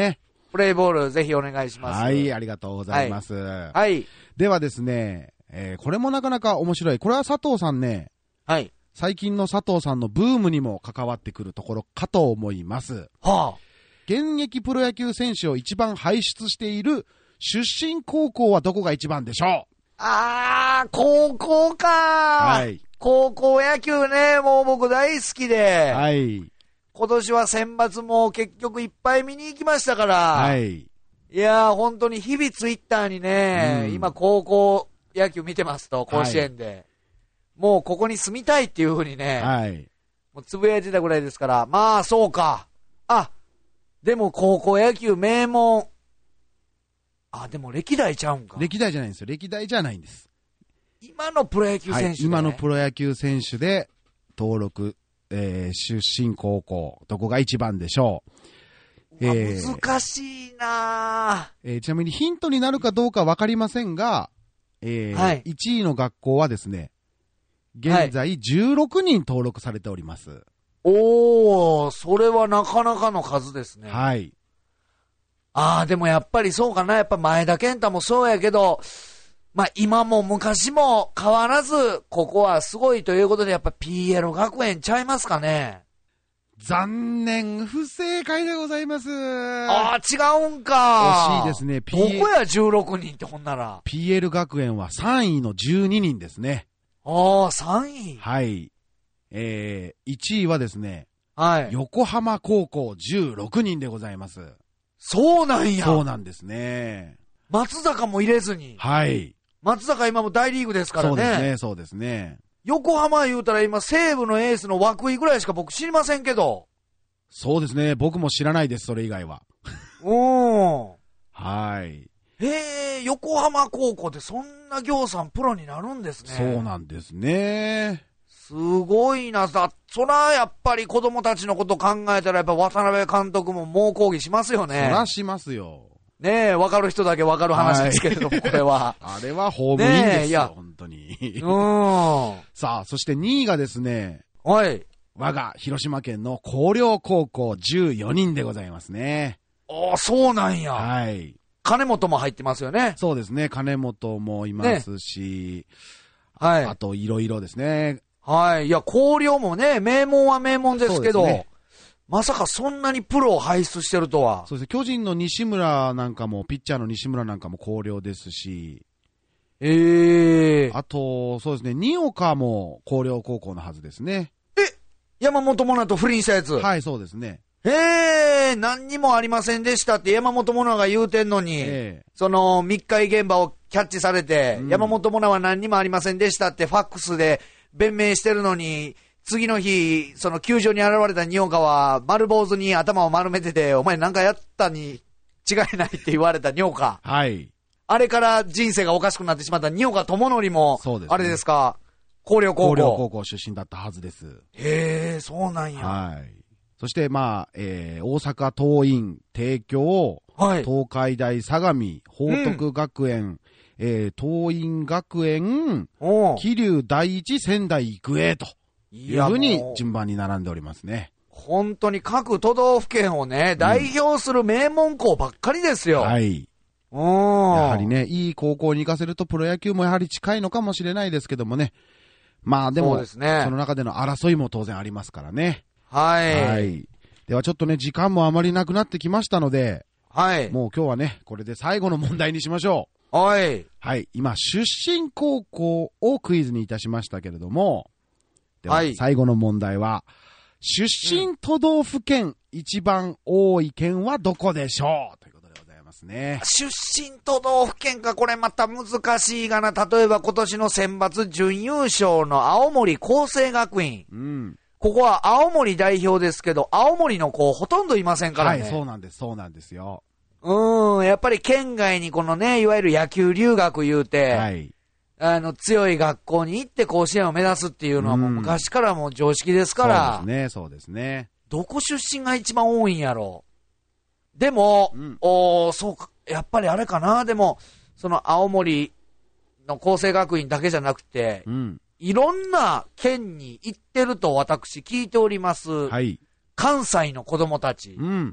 プレイボールぜひお願いします。 はい、ありがとうございます。 はい。はい、 ではですね、えー、これもなかなか面白い。これは佐藤さんね、 はい。 最近の佐藤さんのブームにも関わってくるところかと思います。 はあ。 現役プロ野球選手を一番輩出している出身高校はどこが一番でしょう？ あー、高校かー。はい。高校野球ね、もう僕大好きで。 はい。 今年は選抜も結局いっぱい見に行きましたから。 はい。 いやー、本当に日々ツイッターにね、うん、今高校野球見てますと、甲子園で。はい、もうここに住みたいっていう風にね、 はい。 もうつぶやいてたぐらいですから、まあそうか。あ、でも高校野球名門。あ、でも歴代ちゃうんか。 歴代じゃないんですよ。歴代じゃないんです。 今のプロ野球選手、ね、はい、 今のプロ野球選手で登録、えー、出身高校、どこが一番でしょう。 えー、難しいな、 えー、ちなみにヒントになるかどうかわかりませんが、えーはい、いちいの学校はですね、現在じゅうろくにん登録されております。はい、 おー、それはなかなかの数ですね。 はい。 ああ、でもやっぱりそうかな。やっぱ前田健太もそうやけど、まあ今も昔も変わらず、ここはすごいということで、やっぱ ピーエル 学園ちゃいますかね。 残念、不正解でございます。 ああ、違うんか。 惜しいですね。 P、どこやじゅうろくにんってほんなら。 ピーエル 学園はさんいのじゅうににんですね。 ああ、さんい。 はい。えー、いちいはですね、 はい。 横浜高校じゅうろくにんでございます。 そうなんや。 そうなんですね。 松坂も入れずに。 はい。 松坂今も大リーグですからね。 そうですね、そうですね。 横浜言うたら今西武のエースの涌井ぐらいしか僕知りませんけど。 そうですね、僕も知らないです、それ以外は。 おー。 はい。 へえ、横浜高校ってそんな行さんプロになるんですね。 そうなんですね。 すごいなさ。そらやっぱり子供たちのこと考えたらやっぱ渡辺監督も猛抗議しますよね。 そらしますよ。 ねえ、分かる人だけ分かる話ですけれども、はい、これは。 あれはホームインですよ、ね、いや本当に。 うん。 さあ、そしてにいがですね、 はい。 我が広島県の広陵高校じゅうよにんでございますね。 ああ、そうなんや。 はい。 金本も入ってますよね。 そうですね、金本もいますし、 ね、はい。 あといろいろですね。 はい。いや、広陵もね、名門は名門ですけど、ね、まさかそんなにプロを輩出してるとは。 そうですね。巨人の西村なんかも、ピッチャーの西村なんかも広陵ですし。 ええー。 あと、そうですね。新岡も広陵高校のはずですね。 え山本モナと不倫したやつ。 はい、そうですね。 ええー、何にもありませんでしたって山本モナが言うてんのに、えー、その密会現場をキャッチされて、うん、山本モナは何にもありませんでしたってファックスで弁明してるのに、次の日、その球場に現れた新岡は丸坊主に頭を丸めてて、お前なんかやったに違いないって言われた新岡。 はい。 あれから人生がおかしくなってしまった新岡智則も、そうですね、あれですか、広陵高校。 広陵高校出身だったはずです。 へえ、そうなんや。 はい。そしてまあ、えー、大阪桐蔭、帝京、はい、東海大相模、報徳学園、うん、えー、桐蔭学園、桐生第一、仙台育英と。いうふうに順番に並んでおりますね。 本当に各都道府県をね、代表する名門校ばっかりですよ。 うん、はい。 うん。 やはりね、いい高校に行かせるとプロ野球もやはり近いのかもしれないですけどもね。まあでも、そうですね、その中での争いも当然ありますからね。 はい。 はい。ではちょっとね、時間もあまりなくなってきましたので、 はい。 もう今日はね、これで最後の問題にしましょう。はい。 はい。今、出身高校をクイズにいたしましたけれども、では最後の問題は、はい、出身都道府県一番多い県はどこでしょうということでございますね。 出身都道府県か、これまた難しいがな。例えば今年の選抜準優勝の青森厚生学院。 うん。 ここは青森代表ですけど、青森の子ほとんどいませんからね。 はい、そうなんです、そうなんですよ。 うーん、やっぱり県外にこのね、いわゆる野球留学言うて、 はい。 あの、強い学校に行って甲子園を目指すっていうのはもう昔からもう常識ですから。 そうですね、そうですね。 どこ出身が一番多いんやろう。でも、うん、おー、そうか、やっぱりあれかな。でも、その青森の厚生学院だけじゃなくて、 うん、 いろんな県に行ってると私聞いております。 はい。 関西の子供たち。 うん。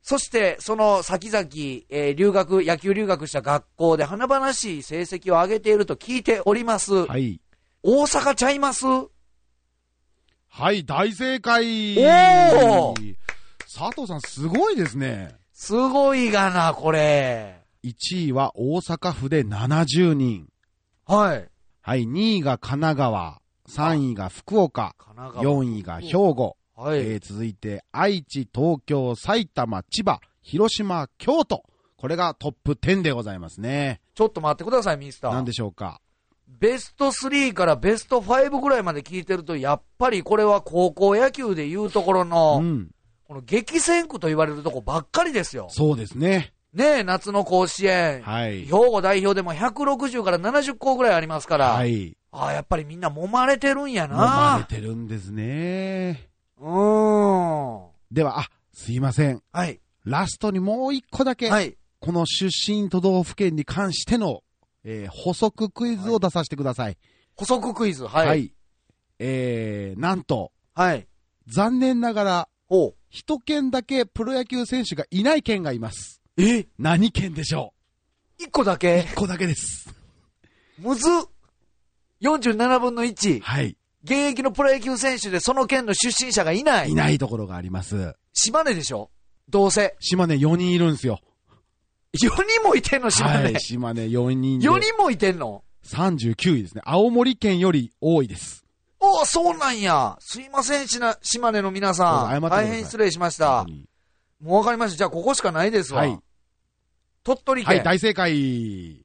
そして、その先々、えー、留学、野球留学した学校で華々しい成績を上げていると聞いております。 はい。 大阪ちゃいます？ はい、大正解。 おー！ 佐藤さん、すごいですね。 すごいがな、これ。 いちいは大阪府でななじゅうにん。 はい。 はい、にいが神奈川、さんいが福岡、よんいが兵庫、はい、えー、続いて愛知、東京、埼玉、千葉、広島、京都。これがトップじゅうでございますね。 ちょっと待ってください、ミスター。 何でしょうか。 ベストスリーからベストファイブぐらいまで聞いてると、やっぱりこれは高校野球でいうところの、うん、この激戦区と言われるとこばっかりですよ。 そうですね。 ねえ、夏の甲子園。はい。兵庫代表でもひゃくろくじゅうからななじゅっこうぐらいありますから。はい。ああ、やっぱりみんな揉まれてるんやな。 揉まれてるんですね。 うーん。 では、あ、すいません。 はい。 ラストにもう一個だけ。はい。この出身都道府県に関しての、えー、補足クイズを出させてください。はい、 補足クイズ、はい。はい。 えー、なんと。 はい。 残念ながら、 お一県だけプロ野球選手がいない県がいます。 え？ 何県でしょう？一個だけ？ 一個だけです。 むずっ。よんじゅうななぶんのいち。 はい。 現役のプロ野球選手でその県の出身者がいない。 いないところがあります。 島根でしょ？どうせ。 島根よにんいるんですよ。 よにんもいてんの？島根。 はい、島根よにんで。 よにんもいてんの？ さんじゅうきゅういですね。青森県より多いです。 おお、そうなんや。すいません、しな、島根の皆さん。大変失礼しました。もうわかりました。じゃあここしかないですわ。はい。鳥取県。 はい、大正解。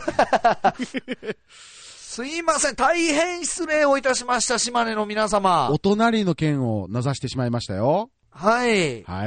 すいません、大変失礼をいたしました、島根の皆様。 お隣の県を名指してしまいましたよ。 はい。 はい。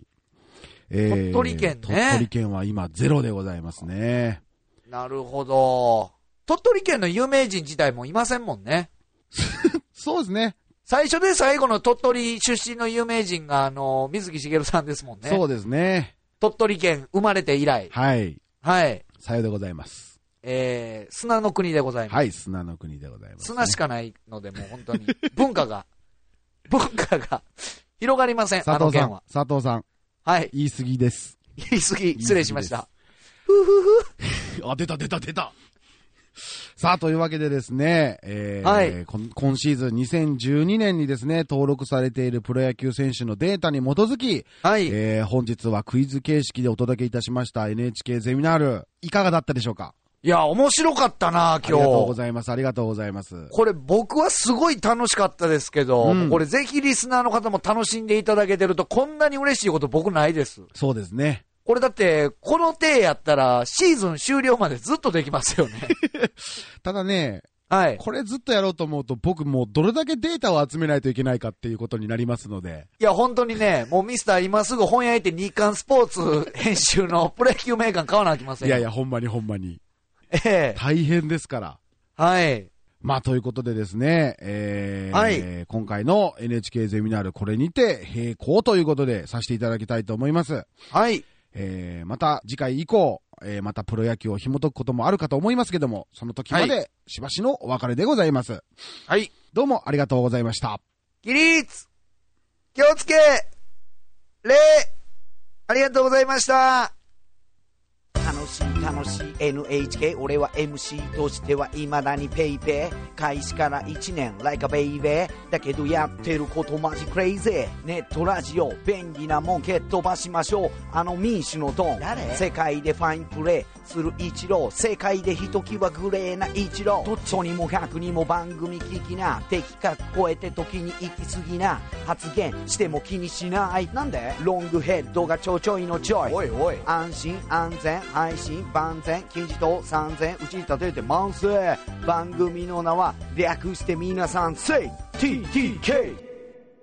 えー、鳥取県ね。 鳥取県は今ゼロでございますね。 なるほど。鳥取県の有名人自体もいませんもんね。 そうですね。 最初で最後の鳥取出身の有名人が、あの、水木しげるさんですもんね。 そうですね。 鳥取県生まれて以来。 はい。 はい。 さようでございます。 えー、砂の国でございます。 はい、砂の国でございます、ね。 砂しかないので、もう本当に、文化が、文化が広がりません、 佐藤さん。あの県は。佐藤さん。 はい。 言い過ぎです。 言い過ぎ、失礼しました。ふふふ。 あ、出た出た出た。さあ、というわけでですね、えーはい、 今シーズンにせんじゅうにねんにですね、登録されているプロ野球選手のデータに基づき、 はい、 えー、本日はクイズ形式でお届けいたしました エヌエイチケー ゼミナール、いかがだったでしょうか？ いや、面白かったな、今日。ありがとうございます。ありがとうございます。 これ僕はすごい楽しかったですけど、うん、これぜひリスナーの方も楽しんでいただけてるとこんなに嬉しいこと僕ないです。 そうですね。 これだって、この手やったらシーズン終了までずっとできますよね。 ただね、 はい。 これずっとやろうと思うと僕もうどれだけデータを集めないといけないかっていうことになりますので。 いや本当にね、もうミスター今すぐ本屋行って日刊スポーツ編集のプロ野球名鑑買わなきませんよ。 いやいや、ほんまにほんまに。 ええ。 大変ですから。 はい。 まあ、ということでですね、えーはい、 今回の エヌエイチケー ゼミナールこれにて並行ということでさせていただきたいと思います。 はい。 えー、また次回以降、えー、またプロ野球を紐解くこともあるかと思いますけども、その時までしばしのお別れでございます。 はい。 どうもありがとうございました。 起立気をつけ礼ありがとうございました。楽しい楽しい エヌエイチケー 俺は エムシー としては未だにペイペイ開始からいちねん like a baby だけどやってることマジクレイジーネットラジオ便利なもん蹴っ飛ばしましょうあの民主のドン世界でファインプレーする一郎世界でひときわグレーな一郎とにもかくにも番組聞きな的確超えて時に行き過ぎな発言しても気にしないなんでロングヘッドがちょちょいのちょいおいおい安心安全配信万全金字塔さんぜん打ち立てて満載番組の名は略して皆さんせい ティーティーケー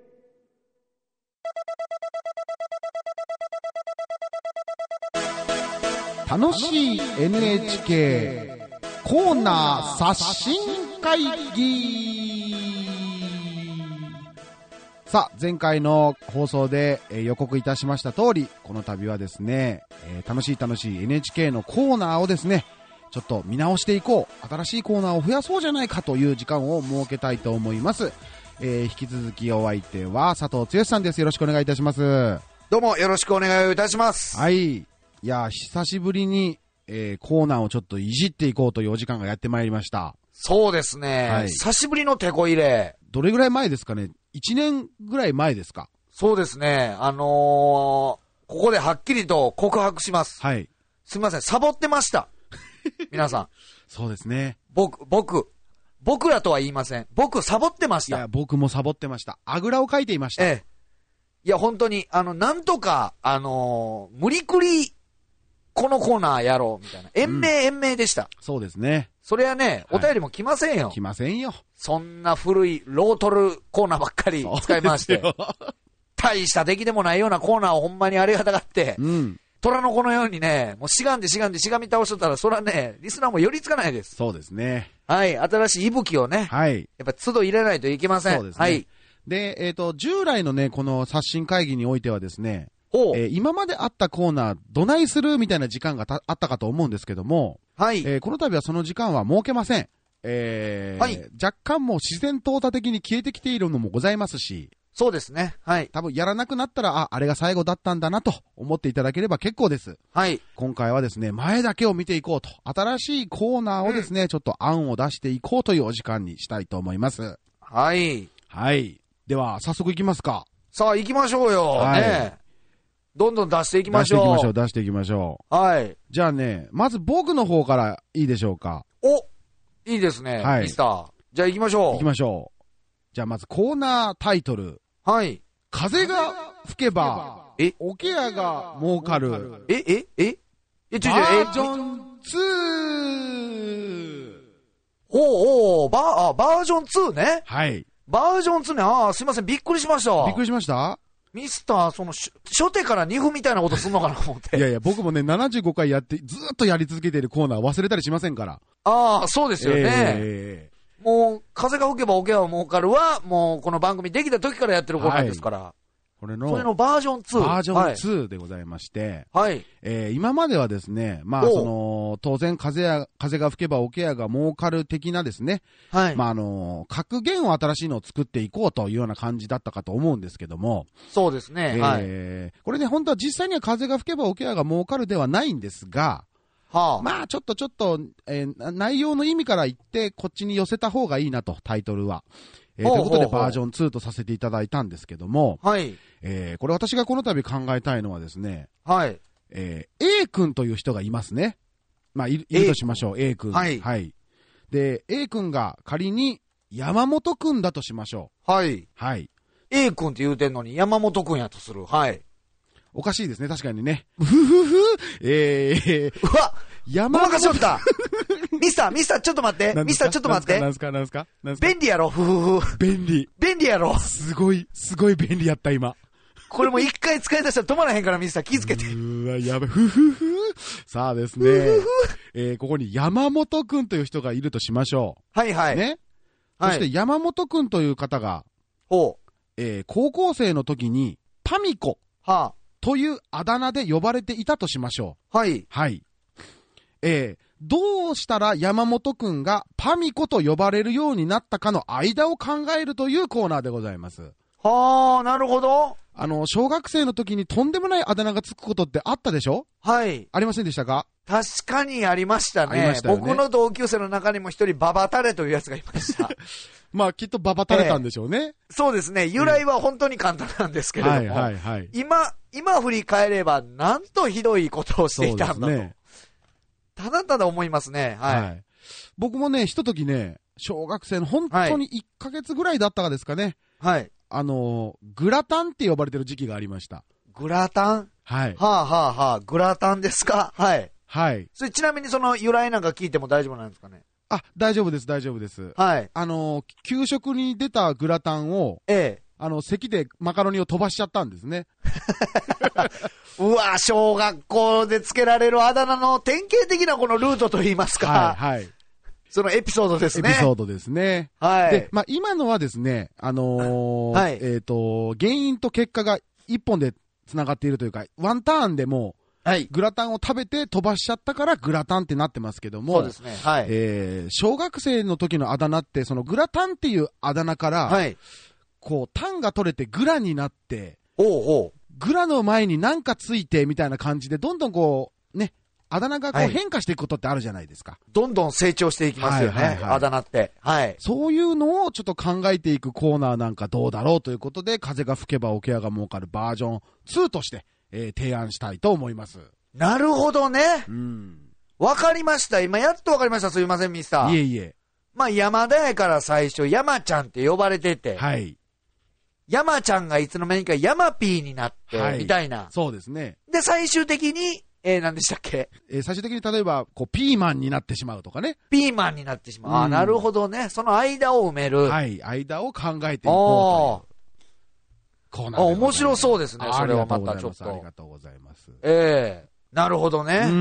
楽しい エヌエイチケー コーナー刷新会議。さあ、前回の放送で、えー、予告いたしました通り、この度はですね、えー、楽しい楽しい エヌエイチケー のコーナーをですね、ちょっと見直していこう、新しいコーナーを増やそうじゃないかという時間を設けたいと思います。えー、引き続きお相手は佐藤剛さんです。よろしくお願いいたします。 どうもよろしくお願いいたします。 はい。いや、久しぶりに、えー、コーナーをちょっといじっていこうというお時間がやってまいりました。 そうですね。はい、久しぶりのテコ入れ。 どれぐらい前ですかね？いちねんぐらい前ですか？ そうですね。あのー、ここではっきりと告白します。 はい。 すみません、サボってました。皆さん。 そうですね。 僕、僕、僕らとは言いません。僕、サボってました。 いや、僕もサボってました。あぐらをかいていました。ええ。 いや、本当に、あの、なんとか、あのー、無理くり、このコーナーやろう、みたいな。延命、延命でした、うん。そうですね。それはね、お便りも来ませんよ。はい、 来ませんよ。 そんな古い、ロートルコーナーばっかり使い回して。大した出来でもないようなコーナーをほんまにありがたがって。うん。虎の子のようにね、もうしがんでしがんでしがみ倒しとったら、それはね、リスナーも寄りつかないです。 そうですね。 はい、新しい息吹をね。はい。やっぱ都度入れないといけません。 そうですね。はい。で、えっと、従来のね、この刷新会議においてはですね、えー、今まであったコーナー、どないするみたいな時間がたあったかと思うんですけども、はい。えー、この度はその時間は設けません。えー、はい。若干もう自然淘汰的に消えてきているのもございますし、 そうですね。はい。 多分やらなくなったら、あ、あれが最後だったんだなと思っていただければ結構です。はい。今回はですね、前だけを見ていこうと、新しいコーナーをですね、うん、ちょっと案を出していこうというお時間にしたいと思います。 はい。 はい。では、早速いきますか。 さあ、行きましょうよ。はい。ね。どんどん出していきましょう。 出していきましょう、出していきましょう。はい。じゃあね、まず僕の方からいいでしょうか。 お、いいですね。はい。ミスター。じゃあ行きましょう。 行きましょう。じゃあまずコーナータイトル。はい。風が吹けば、えおケアが儲かる。 え、え、ええ、ちょ、ちょ、 バージョンツー。 おうおう、バー、あ、バージョンツーね。 はい。 バージョンツーね。ああ、すいません、びっくりしました。 びっくりしました？ ミスター、その、初手からにふみたいなことすんのかなと思って。 いやいや、僕もね、ななじゅうごかいやって、ずーっとやり続けているコーナー忘れたりしませんから。 ああ、そうですよね。えーもう、風が吹けばおけは儲かるは、もう、この番組できた時からやってるコーナーですから。はい、これの、それのバージョンツー。 バージョンツーでございまして。はい。えー、今まではですね、まあ、その、当然、風や、風が吹けばおけやが儲かる的なですね。はい。まあ、あの、格言を新しいのを作っていこうというような感じだったかと思うんですけども。 そうですね。 えー、はい。これね、本当は実際には風が吹けばおけやが儲かるではないんですが、はあ、まあ、ちょっとちょっと、えー、内容の意味から言って、こっちに寄せた方がいいなと、タイトルは。えー、ということで、バージョンツーとさせていただいたんですけども、はい。えー、これ私がこの度考えたいのはですね、はい。えー、A 君という人がいますね。まあ、いる、いるとしましょう、A 君。はい。はい。で、A 君が仮に山本君だとしましょう。はい。 はい。 A 君って言うてんのに山本君やとする。はい。 おかしいですね、確かにね。ふふふ、えー、 うわ山本。ごまかしよった。ミスター、ミスター、ちょっと待って。ミスター、ちょっと待って。 なんすか、なんすか、なんすか。 便利やろ、ふふふ。 便利。 便利やろ。 すごい、すごい便利やった、今。 これも一回使い出したら止まらへんから、ミスター、気づけて。うーわ、やべ、ふふふ。さあですね。ふふふ。えー、ここに山本くんという人がいるとしましょう。はいはい。 ね。そして山本くんという方が、ほう。えー、高校生の時に、パミコ。はあ。というあだ名で呼ばれていたとしましょう。はい。はい。えー、どうしたら山本くんがパミコと呼ばれるようになったかの間を考えるというコーナーでございます。 はあ、なるほど。 あの、小学生の時にとんでもないあだ名がつくことってあったでしょ？はい。ありませんでしたか？ 確かにありましたね。ありましたよね。僕の同級生の中にも一人ババタレというやつがいました。 まあきっとババタレたんでしょうね、 えー。そうですね。由来は本当に簡単なんですけれども。うん、はいはいはい。今、今振り返ればなんとひどいことをしていたんだと。ね、ただただ思いますね。はい。はい、 僕もね、ひとときね、小学生の本当にいっかげつぐらいだったかですかね。はい。あの、グラタンって呼ばれてる時期がありました。 グラタン？はい。はあはあはあ、グラタンですか？はい。はい。それちなみにその由来なんか聞いても大丈夫なんですかね？ あ、大丈夫です、大丈夫です。はい。あの、給食に出たグラタンを、ええ。あの、席でマカロニを飛ばしちゃったんですね。 うわ、小学校でつけられるあだ名の典型的なこのルートといいますか。はい、はい。そのエピソードですね。 エピソードですね。はい。で、まあ、今のはですね、あのー、はい。えっと、原因と結果が一本で繋がっているというか、ワンターンでも、はい。グラタンを食べて飛ばしちゃったからグラタンってなってますけども。そうですね。はい。えー、小学生の時のあだ名って、そのグラタンっていうあだ名から、はい。こう、タンが取れてグラになって、おうおう。 グラの前に何かついてみたいな感じで、どんどんこう、ね、あだ名がこう変化していくことってあるじゃないですか。はい、 どんどん成長していきますよね、はいはいはい、あだ名って。はい。 そういうのをちょっと考えていくコーナーなんかどうだろうということで、風が吹けば桶屋が儲かるバージョンツーとして、えー、提案したいと思います。 なるほどね。うん。わかりました。今やっとわかりました。すいません、ミスター。 いえいえ。 まあ、山田やから最初、山ちゃんって呼ばれてて。 はい。 山ちゃんがいつの間にか山ピーになって、はい、みたいな。 そうですね。 で、最終的に、えー、何でしたっけ？ えー、最終的に例えば、こう、ピーマンになってしまうとかね。 ピーマンになってしまう。うん、ああ、なるほどね。その間を埋める。 はい、間を考えていこうというコーナー。あ、 面白そうですね。それはまたちょっと。 ありがとうございます。 ええー、なるほどね。 うん。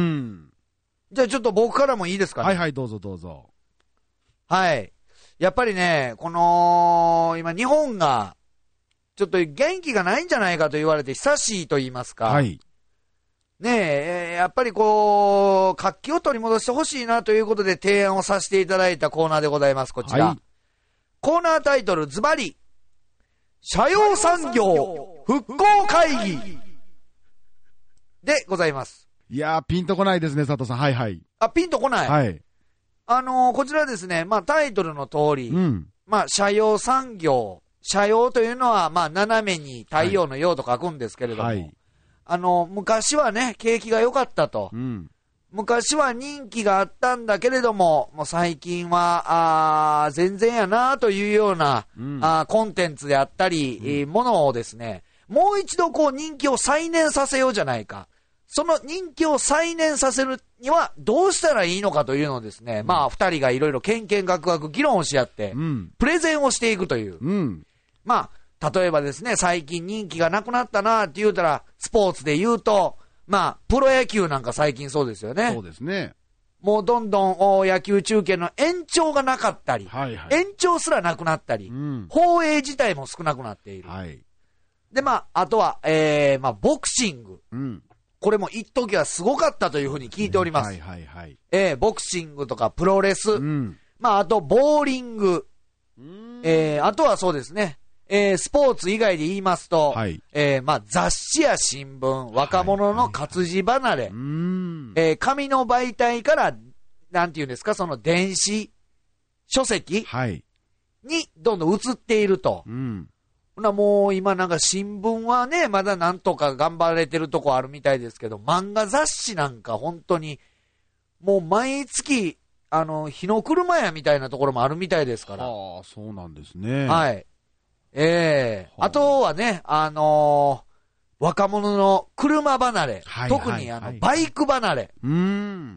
じゃあちょっと僕からもいいですかね。 はいはい、どうぞどうぞ。 はい。やっぱりね、この、今日本が、ちょっと元気がないんじゃないかと言われて久しいと言いますか。 はい。 ねえ、やっぱりこう、活気を取り戻してほしいなということで提案をさせていただいたコーナーでございます、こちら。はい、コーナータイトル、ズバリ、社用産業復興会議でございます。 いやー、ピンとこないですね、佐藤さん。はいはい。 あ、ピンとこない。 はい。 あのー、こちらですね、まあタイトルの通り、うん、まあ社用産業、社用というのは、まあ斜めに太陽の陽と書くんですけれども、はい、あの、昔はね、景気が良かったと。うん、昔は人気があったんだけれども、もう最近は、あ全然やなというような、うん、あコンテンツであったり、うんえー、ものをですね、もう一度こう人気を再燃させようじゃないか。その人気を再燃させるにはどうしたらいいのかというのをですね、うん、まあ二人がいろいろけんけんがくがく議論をし合って、うん、プレゼンをしていくという。うん、まあ、例えばですね、最近人気がなくなったなって言うたら、スポーツで言うと、まあ、プロ野球なんか最近そうですよね。 そうですね。 もうどんどん野球中継の延長がなかったり、はいはい、延長すらなくなったり、うん、放映自体も少なくなっている。はい、で、まあ、あとは、えー、まあ、ボクシング。うんこれも一時はすごかったというふうに聞いております。うん、はいはいはい。えー、ボクシングとかプロレス。うん、まあ、あと、ボーリング。うんえー、あとはそうですね。えー、スポーツ以外で言いますと、はい、えー、まあ、雑誌や新聞、若者の活字離れ。はいはいはい、えー、紙の媒体から、なんていうんですか、その電子書籍にどんどん移っていると。うんなもう今なんか新聞はね、まだなんとか頑張れてるとこあるみたいですけど、漫画雑誌なんか本当に、もう毎月、あの、日の車屋みたいなところもあるみたいですから。 ああ、そうなんですね。 はい。ええー、あとはね、あのー、若者の車離れ、はいはいはい、特にあの、バイク離れ、うん。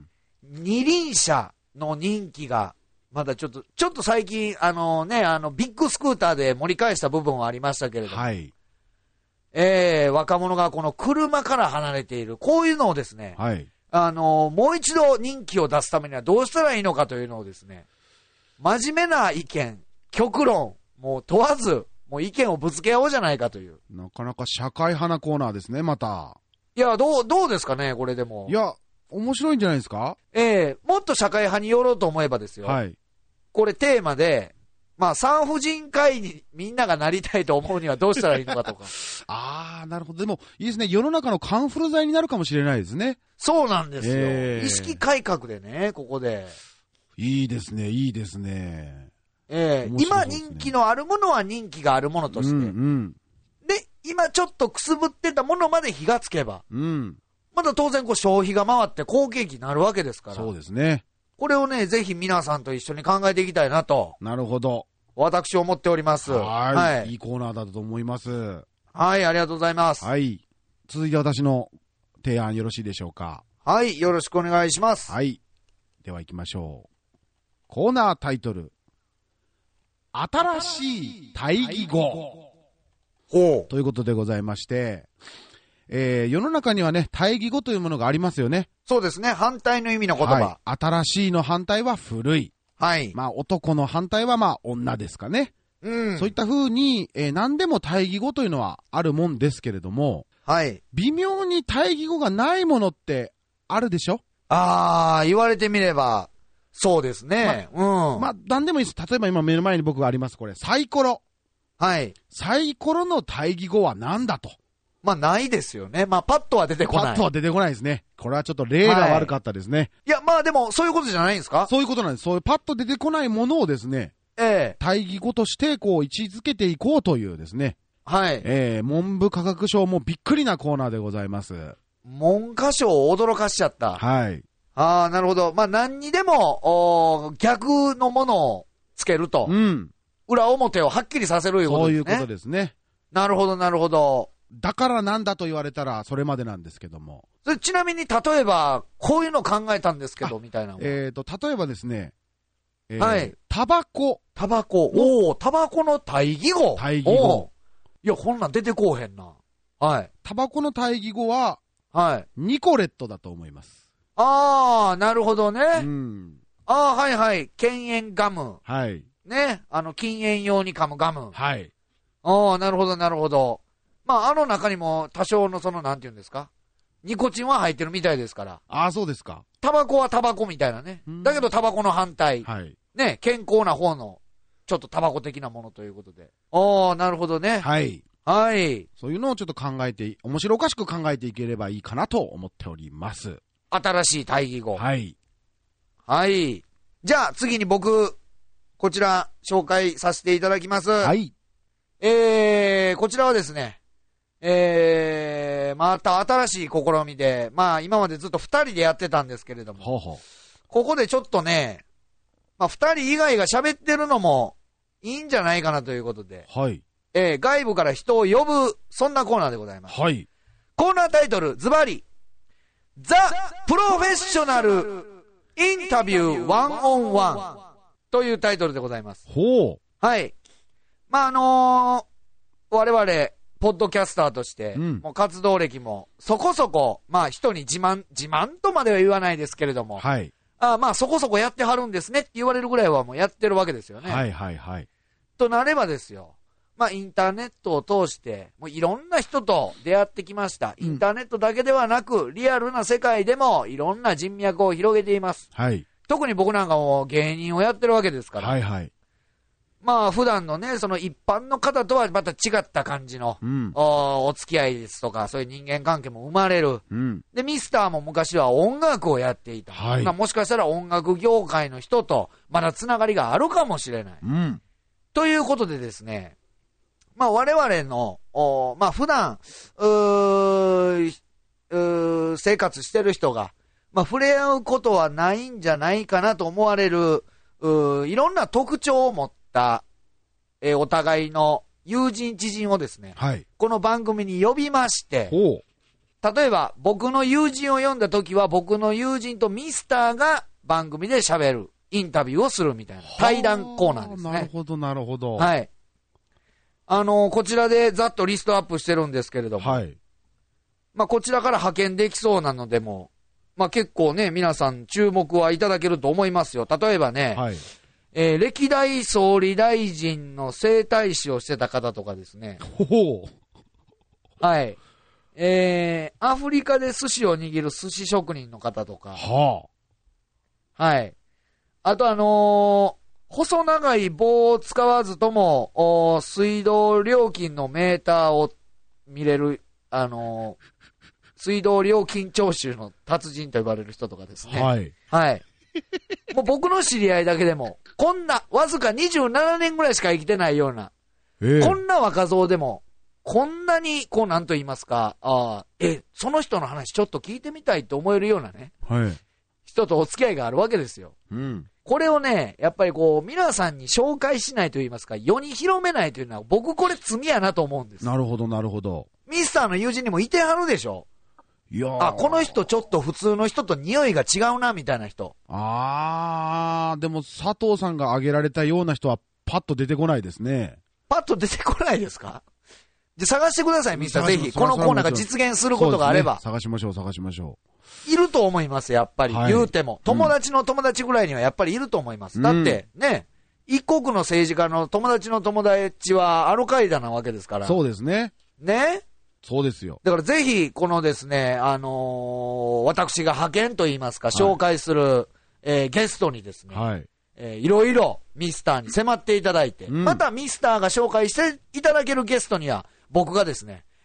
二輪車の人気が、まだちょっと、ちょっと最近、あのね、あの、ビッグスクーターで盛り返した部分はありましたけれども、はい。えー、若者がこの車から離れている、こういうのをですね、はい。あの、もう一度人気を出すためにはどうしたらいいのかというのをですね、真面目な意見、極論、もう問わず、もう意見をぶつけ合おうじゃないかという。 なかなか社会派なコーナーですね、また。 いや、どう、どうですかね、これでも。 いや、面白いんじゃないですか？ ええー、もっと社会派に寄ろうと思えばですよ。はい。これテーマで、まあ産婦人科医にみんながなりたいと思うにはどうしたらいいのかとか。 ああ、なるほど。でも、いいですね。世の中のカンフル剤になるかもしれないですね。 そうなんですよ。えー、意識改革でね、ここで。 いいですね、いいですね。 ええー、今人気のあるものは人気があるものとして。うんうん、で、今ちょっとくすぶってたものまで火がつけば。うん。まだ当然こう消費が回って好景気になるわけですから。 そうですね。 これをね、ぜひ皆さんと一緒に考えていきたいなと。 なるほど。 私思っております。 はい。はい。いいコーナーだと思います。 はい、ありがとうございます。 はい。続いて私の提案よろしいでしょうか。 はい、よろしくお願いします。 はい。では行きましょう。コーナータイトル。新しい対義語。ほう。ということでございまして、えー、世の中にはね、対義語というものがありますよね。 そうですね。反対の意味の言葉。 はい、新しいの反対は古い。はい。まあ、男の反対はまあ、女ですかね。うん。そういった風に、えー、何でも対義語というのはあるもんですけれども。はい。微妙に対義語がないものってあるでしょ？ あー、言われてみれば、そうですね。 ま、うん。まあ、何でもいいです。例えば今目の前に僕があります、これ。サイコロ。はい。サイコロの対義語は何だと。 まあないですよね。まあパッとは出てこない。 パッとは出てこないですね。これはちょっと例が悪かったですね。はい、 いや、まあでもそういうことじゃないんですか？ そういうことなんです。そういうパッと出てこないものをですね、 ええ、 対義語としてこう位置づけていこうというですね。 はい。 えー、文部科学省もびっくりなコーナーでございます。 文科省を驚かしちゃった。 はい。 ああ、なるほど。まあ何にでも、お逆のものをつけると。 うん。 裏表をはっきりさせるいうことですね。 そういうことですね。 なるほど、なるほど。 だからなんだと言われたらそれまでなんですけども。 それちなみに例えば、こういうの考えたんですけど、みたいな。 えっと、例えばですね、えー、 はい。 タバコ。 タバコ。おお、タバコの対義語。 対義語。 いや、こんなん出てこうへんな。はい。 タバコの対義語は、 はい。 ニコレットだと思います。 ああ、なるほどね。 うん。 ああ、はいはい。犬猿ガム。 はい。 ね。あの、禁煙用に噛むガム。 はい。 ああ、なるほど、なるほど。まあ、あの中にも多少のその、なんていうんですか。ニコチンは入ってるみたいですから。 ああ、そうですか。 タバコはタバコみたいなね。だけどタバコの反対。 はい。 ね。健康な方の、ちょっとタバコ的なものということで。ああ、なるほどね。 はい。 はい。 そういうのをちょっと考えて、面白おかしく考えていければいいかなと思っております。 新しい対義語。 はい。 はい。じゃあ次に僕、こちら紹介させていただきます。 はい。 えー、こちらはですね、えー、また新しい試みで、まあ今までずっと二人でやってたんですけれども、 ほうほう、 ここでちょっとね、まあ二人以外が喋ってるのもいいんじゃないかなということで、 はい。 えー、外部から人を呼ぶ、そんなコーナーでございます。 はい。 コーナータイトル、ズバリ、ザ・プロフェッショナル・インタビュー・ワンオンワンというタイトルでございます。 ほう。 はい。まあ、あのー、我々、ポッドキャスターとして、うん、もう活動歴もそこそこ、まあ人に自慢、自慢とまでは言わないですけれども、 はい。 あまあそこそこやってはるんですねって言われるぐらいはもうやってるわけですよね。 はいはいはい。 となればですよ。まあインターネットを通して、もういろんな人と出会ってきました。インターネットだけではなく、リアルな世界でもいろんな人脈を広げています。 はい。 特に僕なんかも芸人をやってるわけですから。 はいはい。 まあ普段のね、その一般の方とはまた違った感じの、うん、お, お付き合いですとか、そういう人間関係も生まれる。うん、で、ミスターも昔は音楽をやっていた。はい、まあ、もしかしたら音楽業界の人とまだつながりがあるかもしれない。うん、ということでですね、まあ我々の、おまあ普段、うーうー生活してる人が、まあ触れ合うことはないんじゃないかなと思われる、ういろんな特徴を持った、えー、お互いの友人知人をですね、はい、この番組に呼びまして、例えば僕の友人を呼んだときは僕の友人とミスターが番組で喋る、インタビューをするみたいな対談コーナーですね。 なるほどなるほど。 はい。あのー、こちらでざっとリストアップしてるんですけれども、はい。まあこちらから派遣できそうなのでも、まあ結構ね、皆さん注目はいただけると思いますよ。例えばね、はい、えー、歴代総理大臣の整体師をしてた方とかですね。ほほはい。えー、アフリカで寿司を握る寿司職人の方とか。はあ、はい。あとあのー、細長い棒を使わずとも、水道料金のメーターを見れる、あのー、水道料金徴収の達人と呼ばれる人とかですね。はい。はい。もう僕の知り合いだけでも、こんな、わずかにじゅうななねんぐらいしか生きてないような、えー、こんな若造でも、こんなに、こうなんと言いますか、あえ、その人の話ちょっと聞いてみたいと思えるようなね、はい。人とお付き合いがあるわけですよ。うん。これをね、やっぱりこう、皆さんに紹介しないと言いますか、世に広めないというのは、僕これ罪やなと思うんです。 なるほど、なるほど。 ミスターの友人にもいてはるでしょ。 いやあ、この人ちょっと普通の人と匂いが違うな、みたいな人。 あー、でも佐藤さんが挙げられたような人はパッと出てこないですね。 パッと出てこないですか？じゃ探してください、ミスター。ぜひ。このコーナーが実現することがあれば。 ね、探しましょう、探しましょう。いると思います、やっぱり。はい、言うても。友達の友達ぐらいにはやっぱりいると思います。うん、だって、ね、一国の政治家の友達の友達はアルカイダなわけですから。 そうですね。 ね？ そうですよ。 だからぜひ、このですね、あのー、私が派遣といいますか、紹介する、はい、えー、ゲストにですね、はい。えー、いろいろミスターに迫っていただいて、うん、またミスターが紹介していただけるゲストには、僕がですね、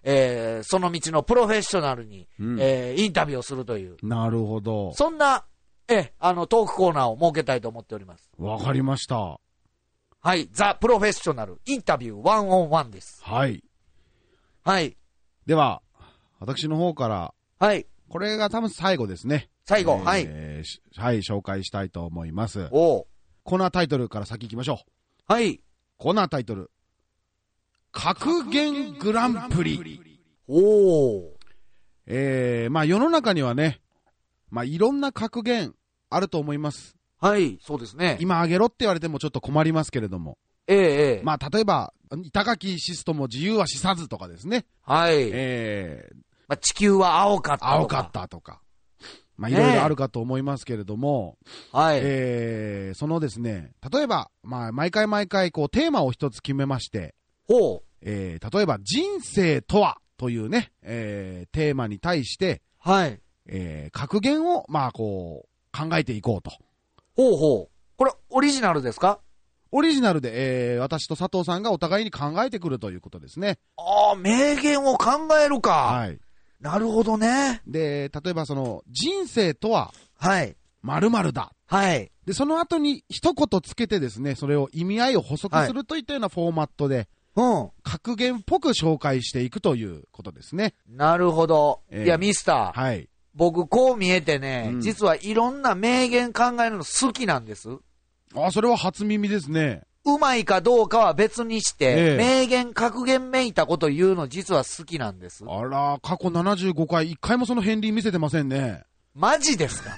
えー、その道のプロフェッショナルに、うん、えー、インタビューをするという。 なるほど。 そんな、え、あの、トークコーナーを設けたいと思っております。 わかりました。 はい。ザ・プロフェッショナルインタビューワンオンワンです。 はい。 はい。 では、私の方から、 はい。 これが多分最後ですね。 最後、 えー、 はい。 はい、紹介したいと思います。 おコーナータイトルから先行きましょう。はい。 コーナータイトル。格言グランプリ。 おー。 えー、まあ世の中にはね、まあいろんな格言あると思います。 はい、そうですね。 今あげろって言われてもちょっと困りますけれども。 ええええ。 まあ例えば、板垣シストも自由は死さずとかですね。 はい。 えー、 まあ地球は青かったとか。 青かったとか。まあいろいろあるかと思いますけれども。 はい。 えー、そのですね、例えば、まあ毎回毎回こうテーマを一つ決めまして。 ほう。 えー、例えば人生とはというね、えー、テーマに対して。 はい。 えー、格言をまあこう考えていこうと。 ほうほう。これオリジナルですか？ オリジナルで、えー、私と佐藤さんがお互いに考えてくるということですね。 ああ、名言を考えるか。 はい。 なるほどね。 で、例えばその、人生とは、 はい。 〇〇だ。 はい。 で、その後に一言つけてですね、それを意味合いを補足するといったようなフォーマットで、 はい、うん。 格言っぽく紹介していくということですね。 なるほど。えー、いや、ミスター。 はい。 僕、こう見えてね、うん、実はいろんな名言考えるの好きなんです。 あ、それは初耳ですね。 うまいかどうかは別にして、ええ、名言、格言めいたこと言うの実は好きなんです。 あら、過去ななじゅうごかい、いっかいもその片鱗見せてませんね。 マジですか？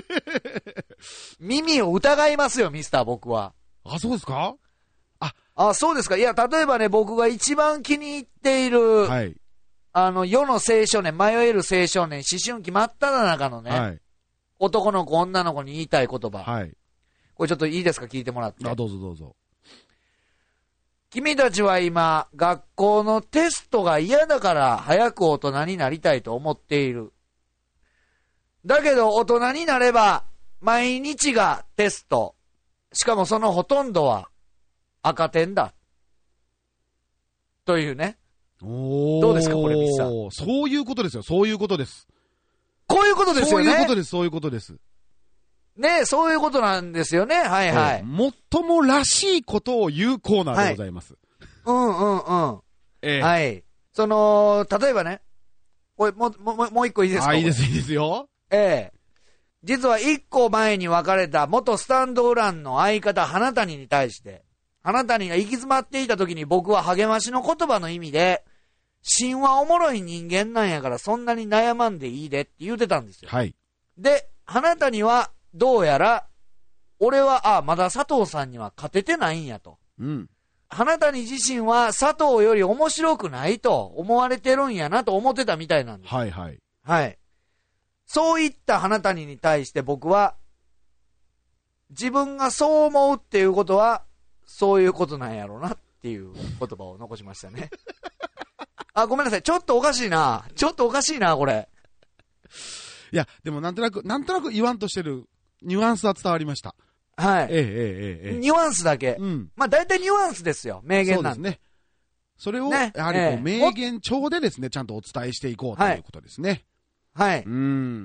耳を疑いますよ、ミスター僕は。 あ、そうですか？ あ、あ、そうですか。いや、例えばね、僕が一番気に入っている、はい、あの、世の青少年、迷える青少年、思春期真っ只中のね、はい、男の子、女の子に言いたい言葉。はい。これちょっといいですか？聞いてもらって。 あ、どうぞどうぞ。 君たちは今、学校のテストが嫌だから早く大人になりたいと思っている。だけど大人になれば、毎日がテスト。しかもそのほとんどは赤点だ。というね。 おー。 どうですかこれ、ミスさん。 そういうことですよ。そういうことです。 こういうことですよね。 そういうことです。そういうことです。 ねえ、そういうことなんですよね。はいはい。 もっともらしいことを言うコーナーでございます。 はい、うんうんうん。 ええ、 はい。その、例えばね、これもう、もう、もう一個いいですか？ あ、いいです、いいですよ。 ええ。実は一個前に別れた元スタンドウランの相方、花谷に対して、花谷が行き詰まっていた時に僕は励ましの言葉の意味で、神話おもろい人間なんやからそんなに悩まんでいいでって言うてたんですよ。 はい。 で、花谷は、どうやら、俺は、あ、まだ佐藤さんには勝ててないんやと。 うん。 花谷自身は佐藤より面白くないと思われてるんやなと思ってたみたいなんです。 はいはい。 はい。そういった花谷に対して僕は、自分がそう思うっていうことは、そういうことなんやろうなっていう言葉を残しましたね。あ、ごめんなさい。ちょっとおかしいな。ちょっとおかしいな、これ。 いや、でもなんとなく、なんとなく言わんとしてるニュアンスは伝わりました。 はい。 ええええええ。 ニュアンスだけ。 うん。 まあ大体ニュアンスですよ。名言なんで。 そうですね。それを、 ね、 やはりこう、ええ、名言帳でですね、ちゃんとお伝えしていこうということですね。 はい。はい、 うん。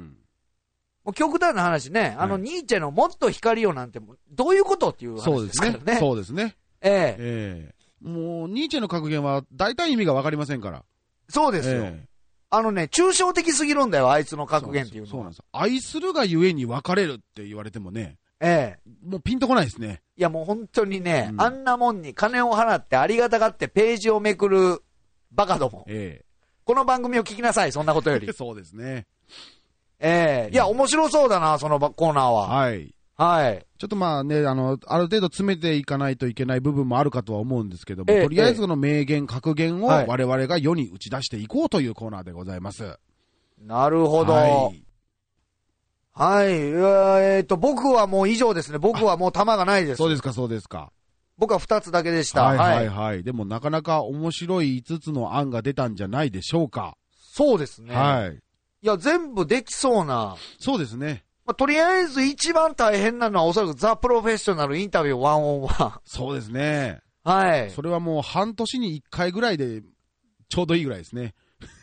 もう極端な話ね、あの、はい、ニーチェのもっと光をなんて、どういうことっていう話ですからね。 そうですね。 ええ。 ええ。もう、ニーチェの格言は大体意味がわかりませんから。 そうですよ。ええ、あのね、抽象的すぎるんだよ、あいつの格言っていうのは。 そうなんですよ。愛するがゆえに別れるって言われてもね。 ええ。 もうピンとこないですね。 いやもう本当にね、うん、あんなもんに金を払ってありがたがってページをめくるバカども。 ええ。 この番組を聞きなさい、そんなことより。 そうですね。 ええ。いや、面白そうだな、そのコーナーは。 はい。 はい。 ちょっとまあね、あの、ある程度詰めていかないといけない部分もあるかとは思うんですけども、ええ、とりあえずこの名言、格言を我々が世に打ち出していこうというコーナーでございます。 なるほど。はい。はい。えー、っと、僕はもう以上ですね。僕はもう玉がないです。 そうですか、そうですか。 僕は二つだけでした。 はいはいはい。はい、でもなかなか面白い五つの案が出たんじゃないでしょうか。 そうですね。 はい。 いや、全部できそうな。 そうですね。 まあ、とりあえず一番大変なのはおそらくザ・プロフェッショナルインタビューワンオンワン。 そうですね。 はい。 それはもう半年に一回ぐらいでちょうどいいぐらいですね。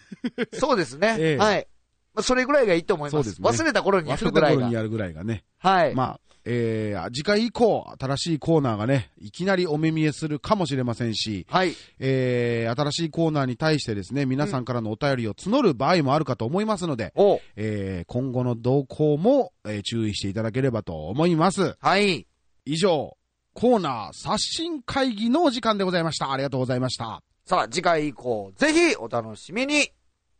そうですね。 ええ、 はい。まあ、それぐらいがいいと思います。そうですね。忘れた頃にやるぐらいが。忘れた頃にやるぐらいがね。 はい。 まあ、えー、次回以降、新しいコーナーがね、いきなりお目見えするかもしれませんし、 はい。 えー、新しいコーナーに対してですね、皆さんからのお便りを募る場合もあるかと思いますので、 うん、 えー、今後の動向も、えー、注意していただければと思います。 はい。 以上、コーナー刷新会議のお時間でございました。ありがとうございました。 さあ、次回以降、ぜひお楽しみに。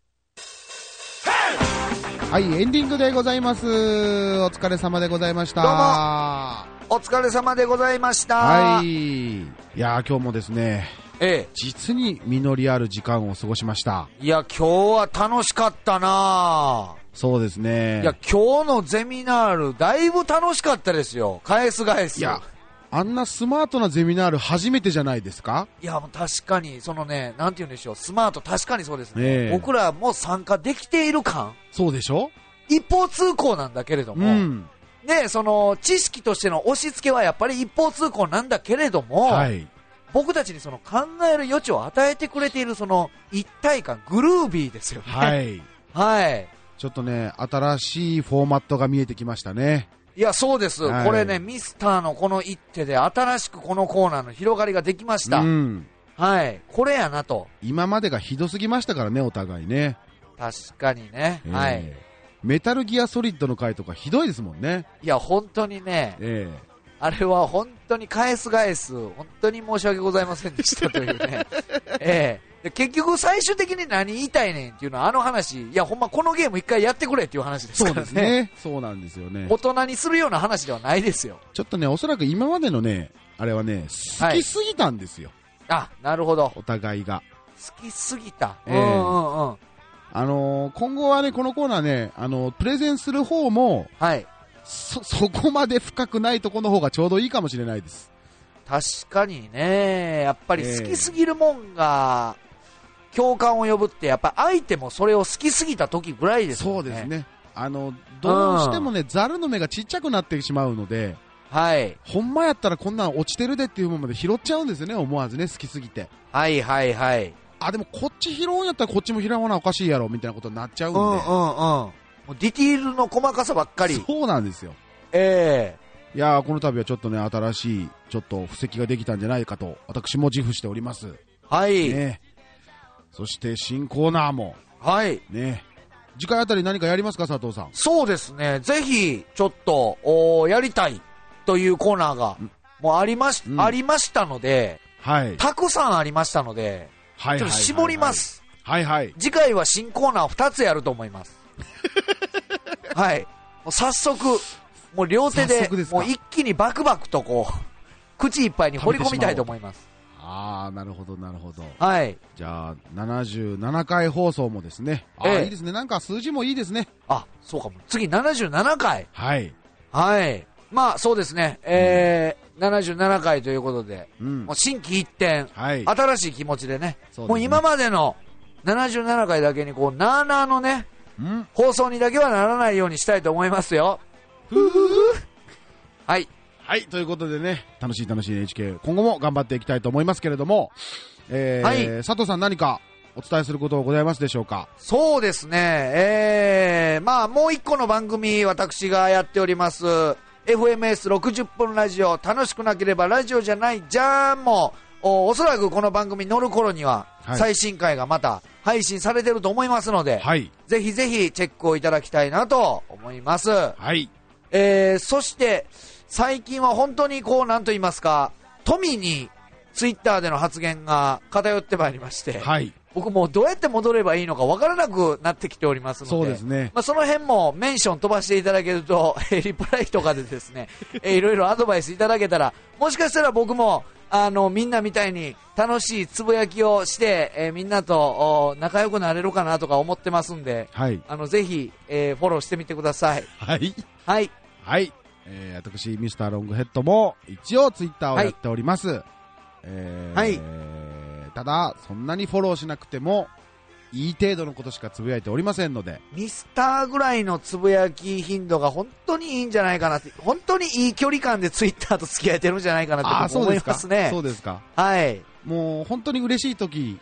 はい、エンディングでございます。お疲れ様でございました。 どうも、お疲れ様でございました。 はい。いやー、今日もですね、 ええ、 実に実りある時間を過ごしました。 いや、今日は楽しかったな。 そうですね。 いや、今日のゼミナール、だいぶ楽しかったですよ。返す返す。 いや、あんなスマートなゼミナール初めてじゃないですか？ いや、もう確かに、そのね、なんて言うんでしょう、スマート、確かにそうですね。 ええ、 僕らも参加できている感。 そうでしょ？ 一方通行なんだけれども、うん、ね、その、知識としての押し付けはやっぱり一方通行なんだけれども、はい、僕たちにその考える余地を与えてくれているその一体感、グルービーですよね。 はい。 はい。 ちょっとね、新しいフォーマットが見えてきましたね。 いや、そうです。はい、これね、ミスターのこの一手で新しくこのコーナーの広がりができました。うん。はい。これやなと。 今までがひどすぎましたからね、お互いね。 確かにね。えー、はい。 メタルギアソリッドの回とかひどいですもんね。 いや、本当にね。 ええー。あれは本当に返す返す、本当に申し訳ございませんでしたというね。ええー。結局最終的に何言いたいねんっていうのはあの話、いやほんまこのゲーム一回やってくれっていう話ですからね。 そうですね。そうなんですよね。 大人にするような話ではないですよ。 ちょっとね、おそらく今までのね、あれはね、好きすぎたんですよ。 はい、あ、なるほど。 お互いが。 好きすぎた。 えー、うんうんうん。あのー、今後はね、このコーナーね、あのー、プレゼンする方も、 はい。 そ、そこまで深くないところの方がちょうどいいかもしれないです。 確かにね、やっぱり好きすぎるもんが、共感を呼ぶって、やっぱ相手もそれを好きすぎた時ぐらいですよね。 そうですね。あの、どうしてもね、ザルの目がちっちゃくなってしまうので、 はい。 ほんまやったらこんなん落ちてるでっていうものまで拾っちゃうんですよね、思わずね、好きすぎて。 はいはいはい。 あ、でもこっち拾うんやったらこっちも拾わなおかしいやろ、みたいなことになっちゃうんで。うんうんうん。 もうディティールの細かさばっかり。 そうなんですよ。 ええー。 いやー、この度はちょっとね、新しい、ちょっと布石ができたんじゃないかと、私も自負しております。 はい。 ね。そして新コーナーも。 はい。 ね。次回あたり何かやりますか、佐藤さん。 そうですね。ぜひ、ちょっと、おやりたいというコーナーが、もうありまし、うん、ありましたので、 はい。 たくさんありましたので、はい。ちょっと絞ります。 はいはい。 次回は新コーナーをふたつやると思います。はい。もう早速、もう両手で、もう一気にバクバクとこう、口いっぱいに掘り込みたいと思います。 ああ、なるほどなるほど。 はい。 じゃあななじゅうななかい放送もですね。ああ、ええ、いいですね。なんか数字もいいですね。 あ、そうかも。次ななじゅうななかい。 はい。 はい。まあそうですね。えー、うん、ななじゅうななかいということで、うん、もう心機一転、はい、新しい気持ちでね。そうですね。もう今までのななじゅうななかいだけにこうなーなーのね、うん、放送にだけはならないようにしたいと思いますよ。ふふふ。はい。 はい、ということでね、楽しい楽しい エヌエイチケー、今後も頑張っていきたいと思いますけれども、えーはい、佐藤さん何かお伝えすることございますでしょうか？ そうですね、えー、まあもう一個の番組私がやっております、エフエムエスろくじゅっぷんラジオ、楽しくなければラジオじゃないじゃーんも、お, おそらくこの番組乗る頃には、最新回がまた配信されてると思いますので、はい、ぜひぜひチェックをいただきたいなと思います。はい。えー、そして、最近は本当にこうなんと言いますか、富にツイッターでの発言が偏ってまいりまして、はい、僕もうどうやって戻ればいいのか分からなくなってきておりますので、 そうですね。 まあ、その辺もメンション飛ばしていただけると、えー、リプライとかでですね、えー、いろいろアドバイスいただけたら、もしかしたら僕もあのみんなみたいに楽しいつぶやきをして、えー、みんなと仲良くなれるかなとか思ってますんで、はい、あのぜひ、えー、フォローしてみてください。 はいはいはい。えー、私ミスターロングヘッドも一応ツイッターをやっております。はい、えーはい、ただそんなにフォローしなくてもいい程度のことしかつぶやいておりませんので、 ミスターぐらいのつぶやき頻度が本当にいいんじゃないかなって、本当にいい距離感でツイッターと付き合えてるんじゃないかなって思いますね。 そうですか。 はい。 もう本当に嬉しい時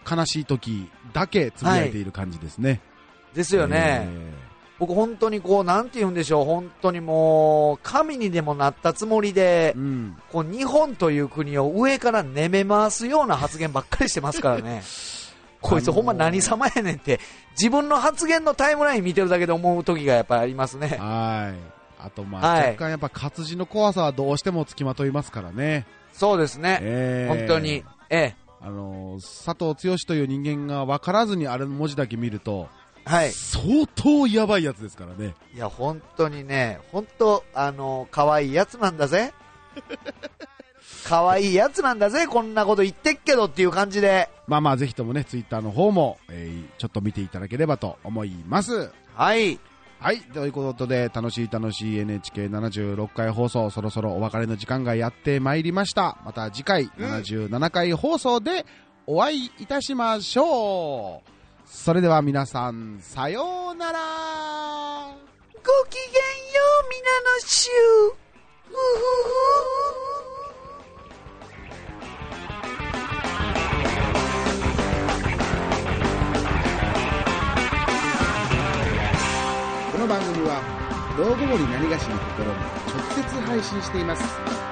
悲しい時だけつぶやいている感じですね。はい、 ですよね。えー僕本当にこう、なんて言うんでしょう、本当にもう、神にでもなったつもりで、うん、こう、日本という国を上からねめ回すような発言ばっかりしてますからね。こいつほんま何様やねんって、自分の発言のタイムライン見てるだけで思う時がやっぱりありますね。 はい。あとまあ、はい、若干やっぱ活字の怖さはどうしてもつきまといますからね。 そうですね。えー、本当に。ええ。 あの、佐藤剛という人間が分からずにあれの文字だけ見ると、 はい、 相当やばいやつですからね。 いや本当にね、本当あの可愛いやつなんだぜ。可愛いやつなんだぜ、こんなこと言ってっけどっていう感じで。 まあまあぜひともね、ツイッターの方も、えー、ちょっと見ていただければと思います。 はいはい、ということで楽しい楽しい エヌエイチケーななじゅうろっかい放送、そろそろお別れの時間がやってまいりました。また次回、うん、ななじゅうななかい放送でお会いいたしましょう。それでは皆さん、さようなら。 ごきげんよう、皆の衆。ふふふ。この番組は道後森何がしの心に直接配信しています。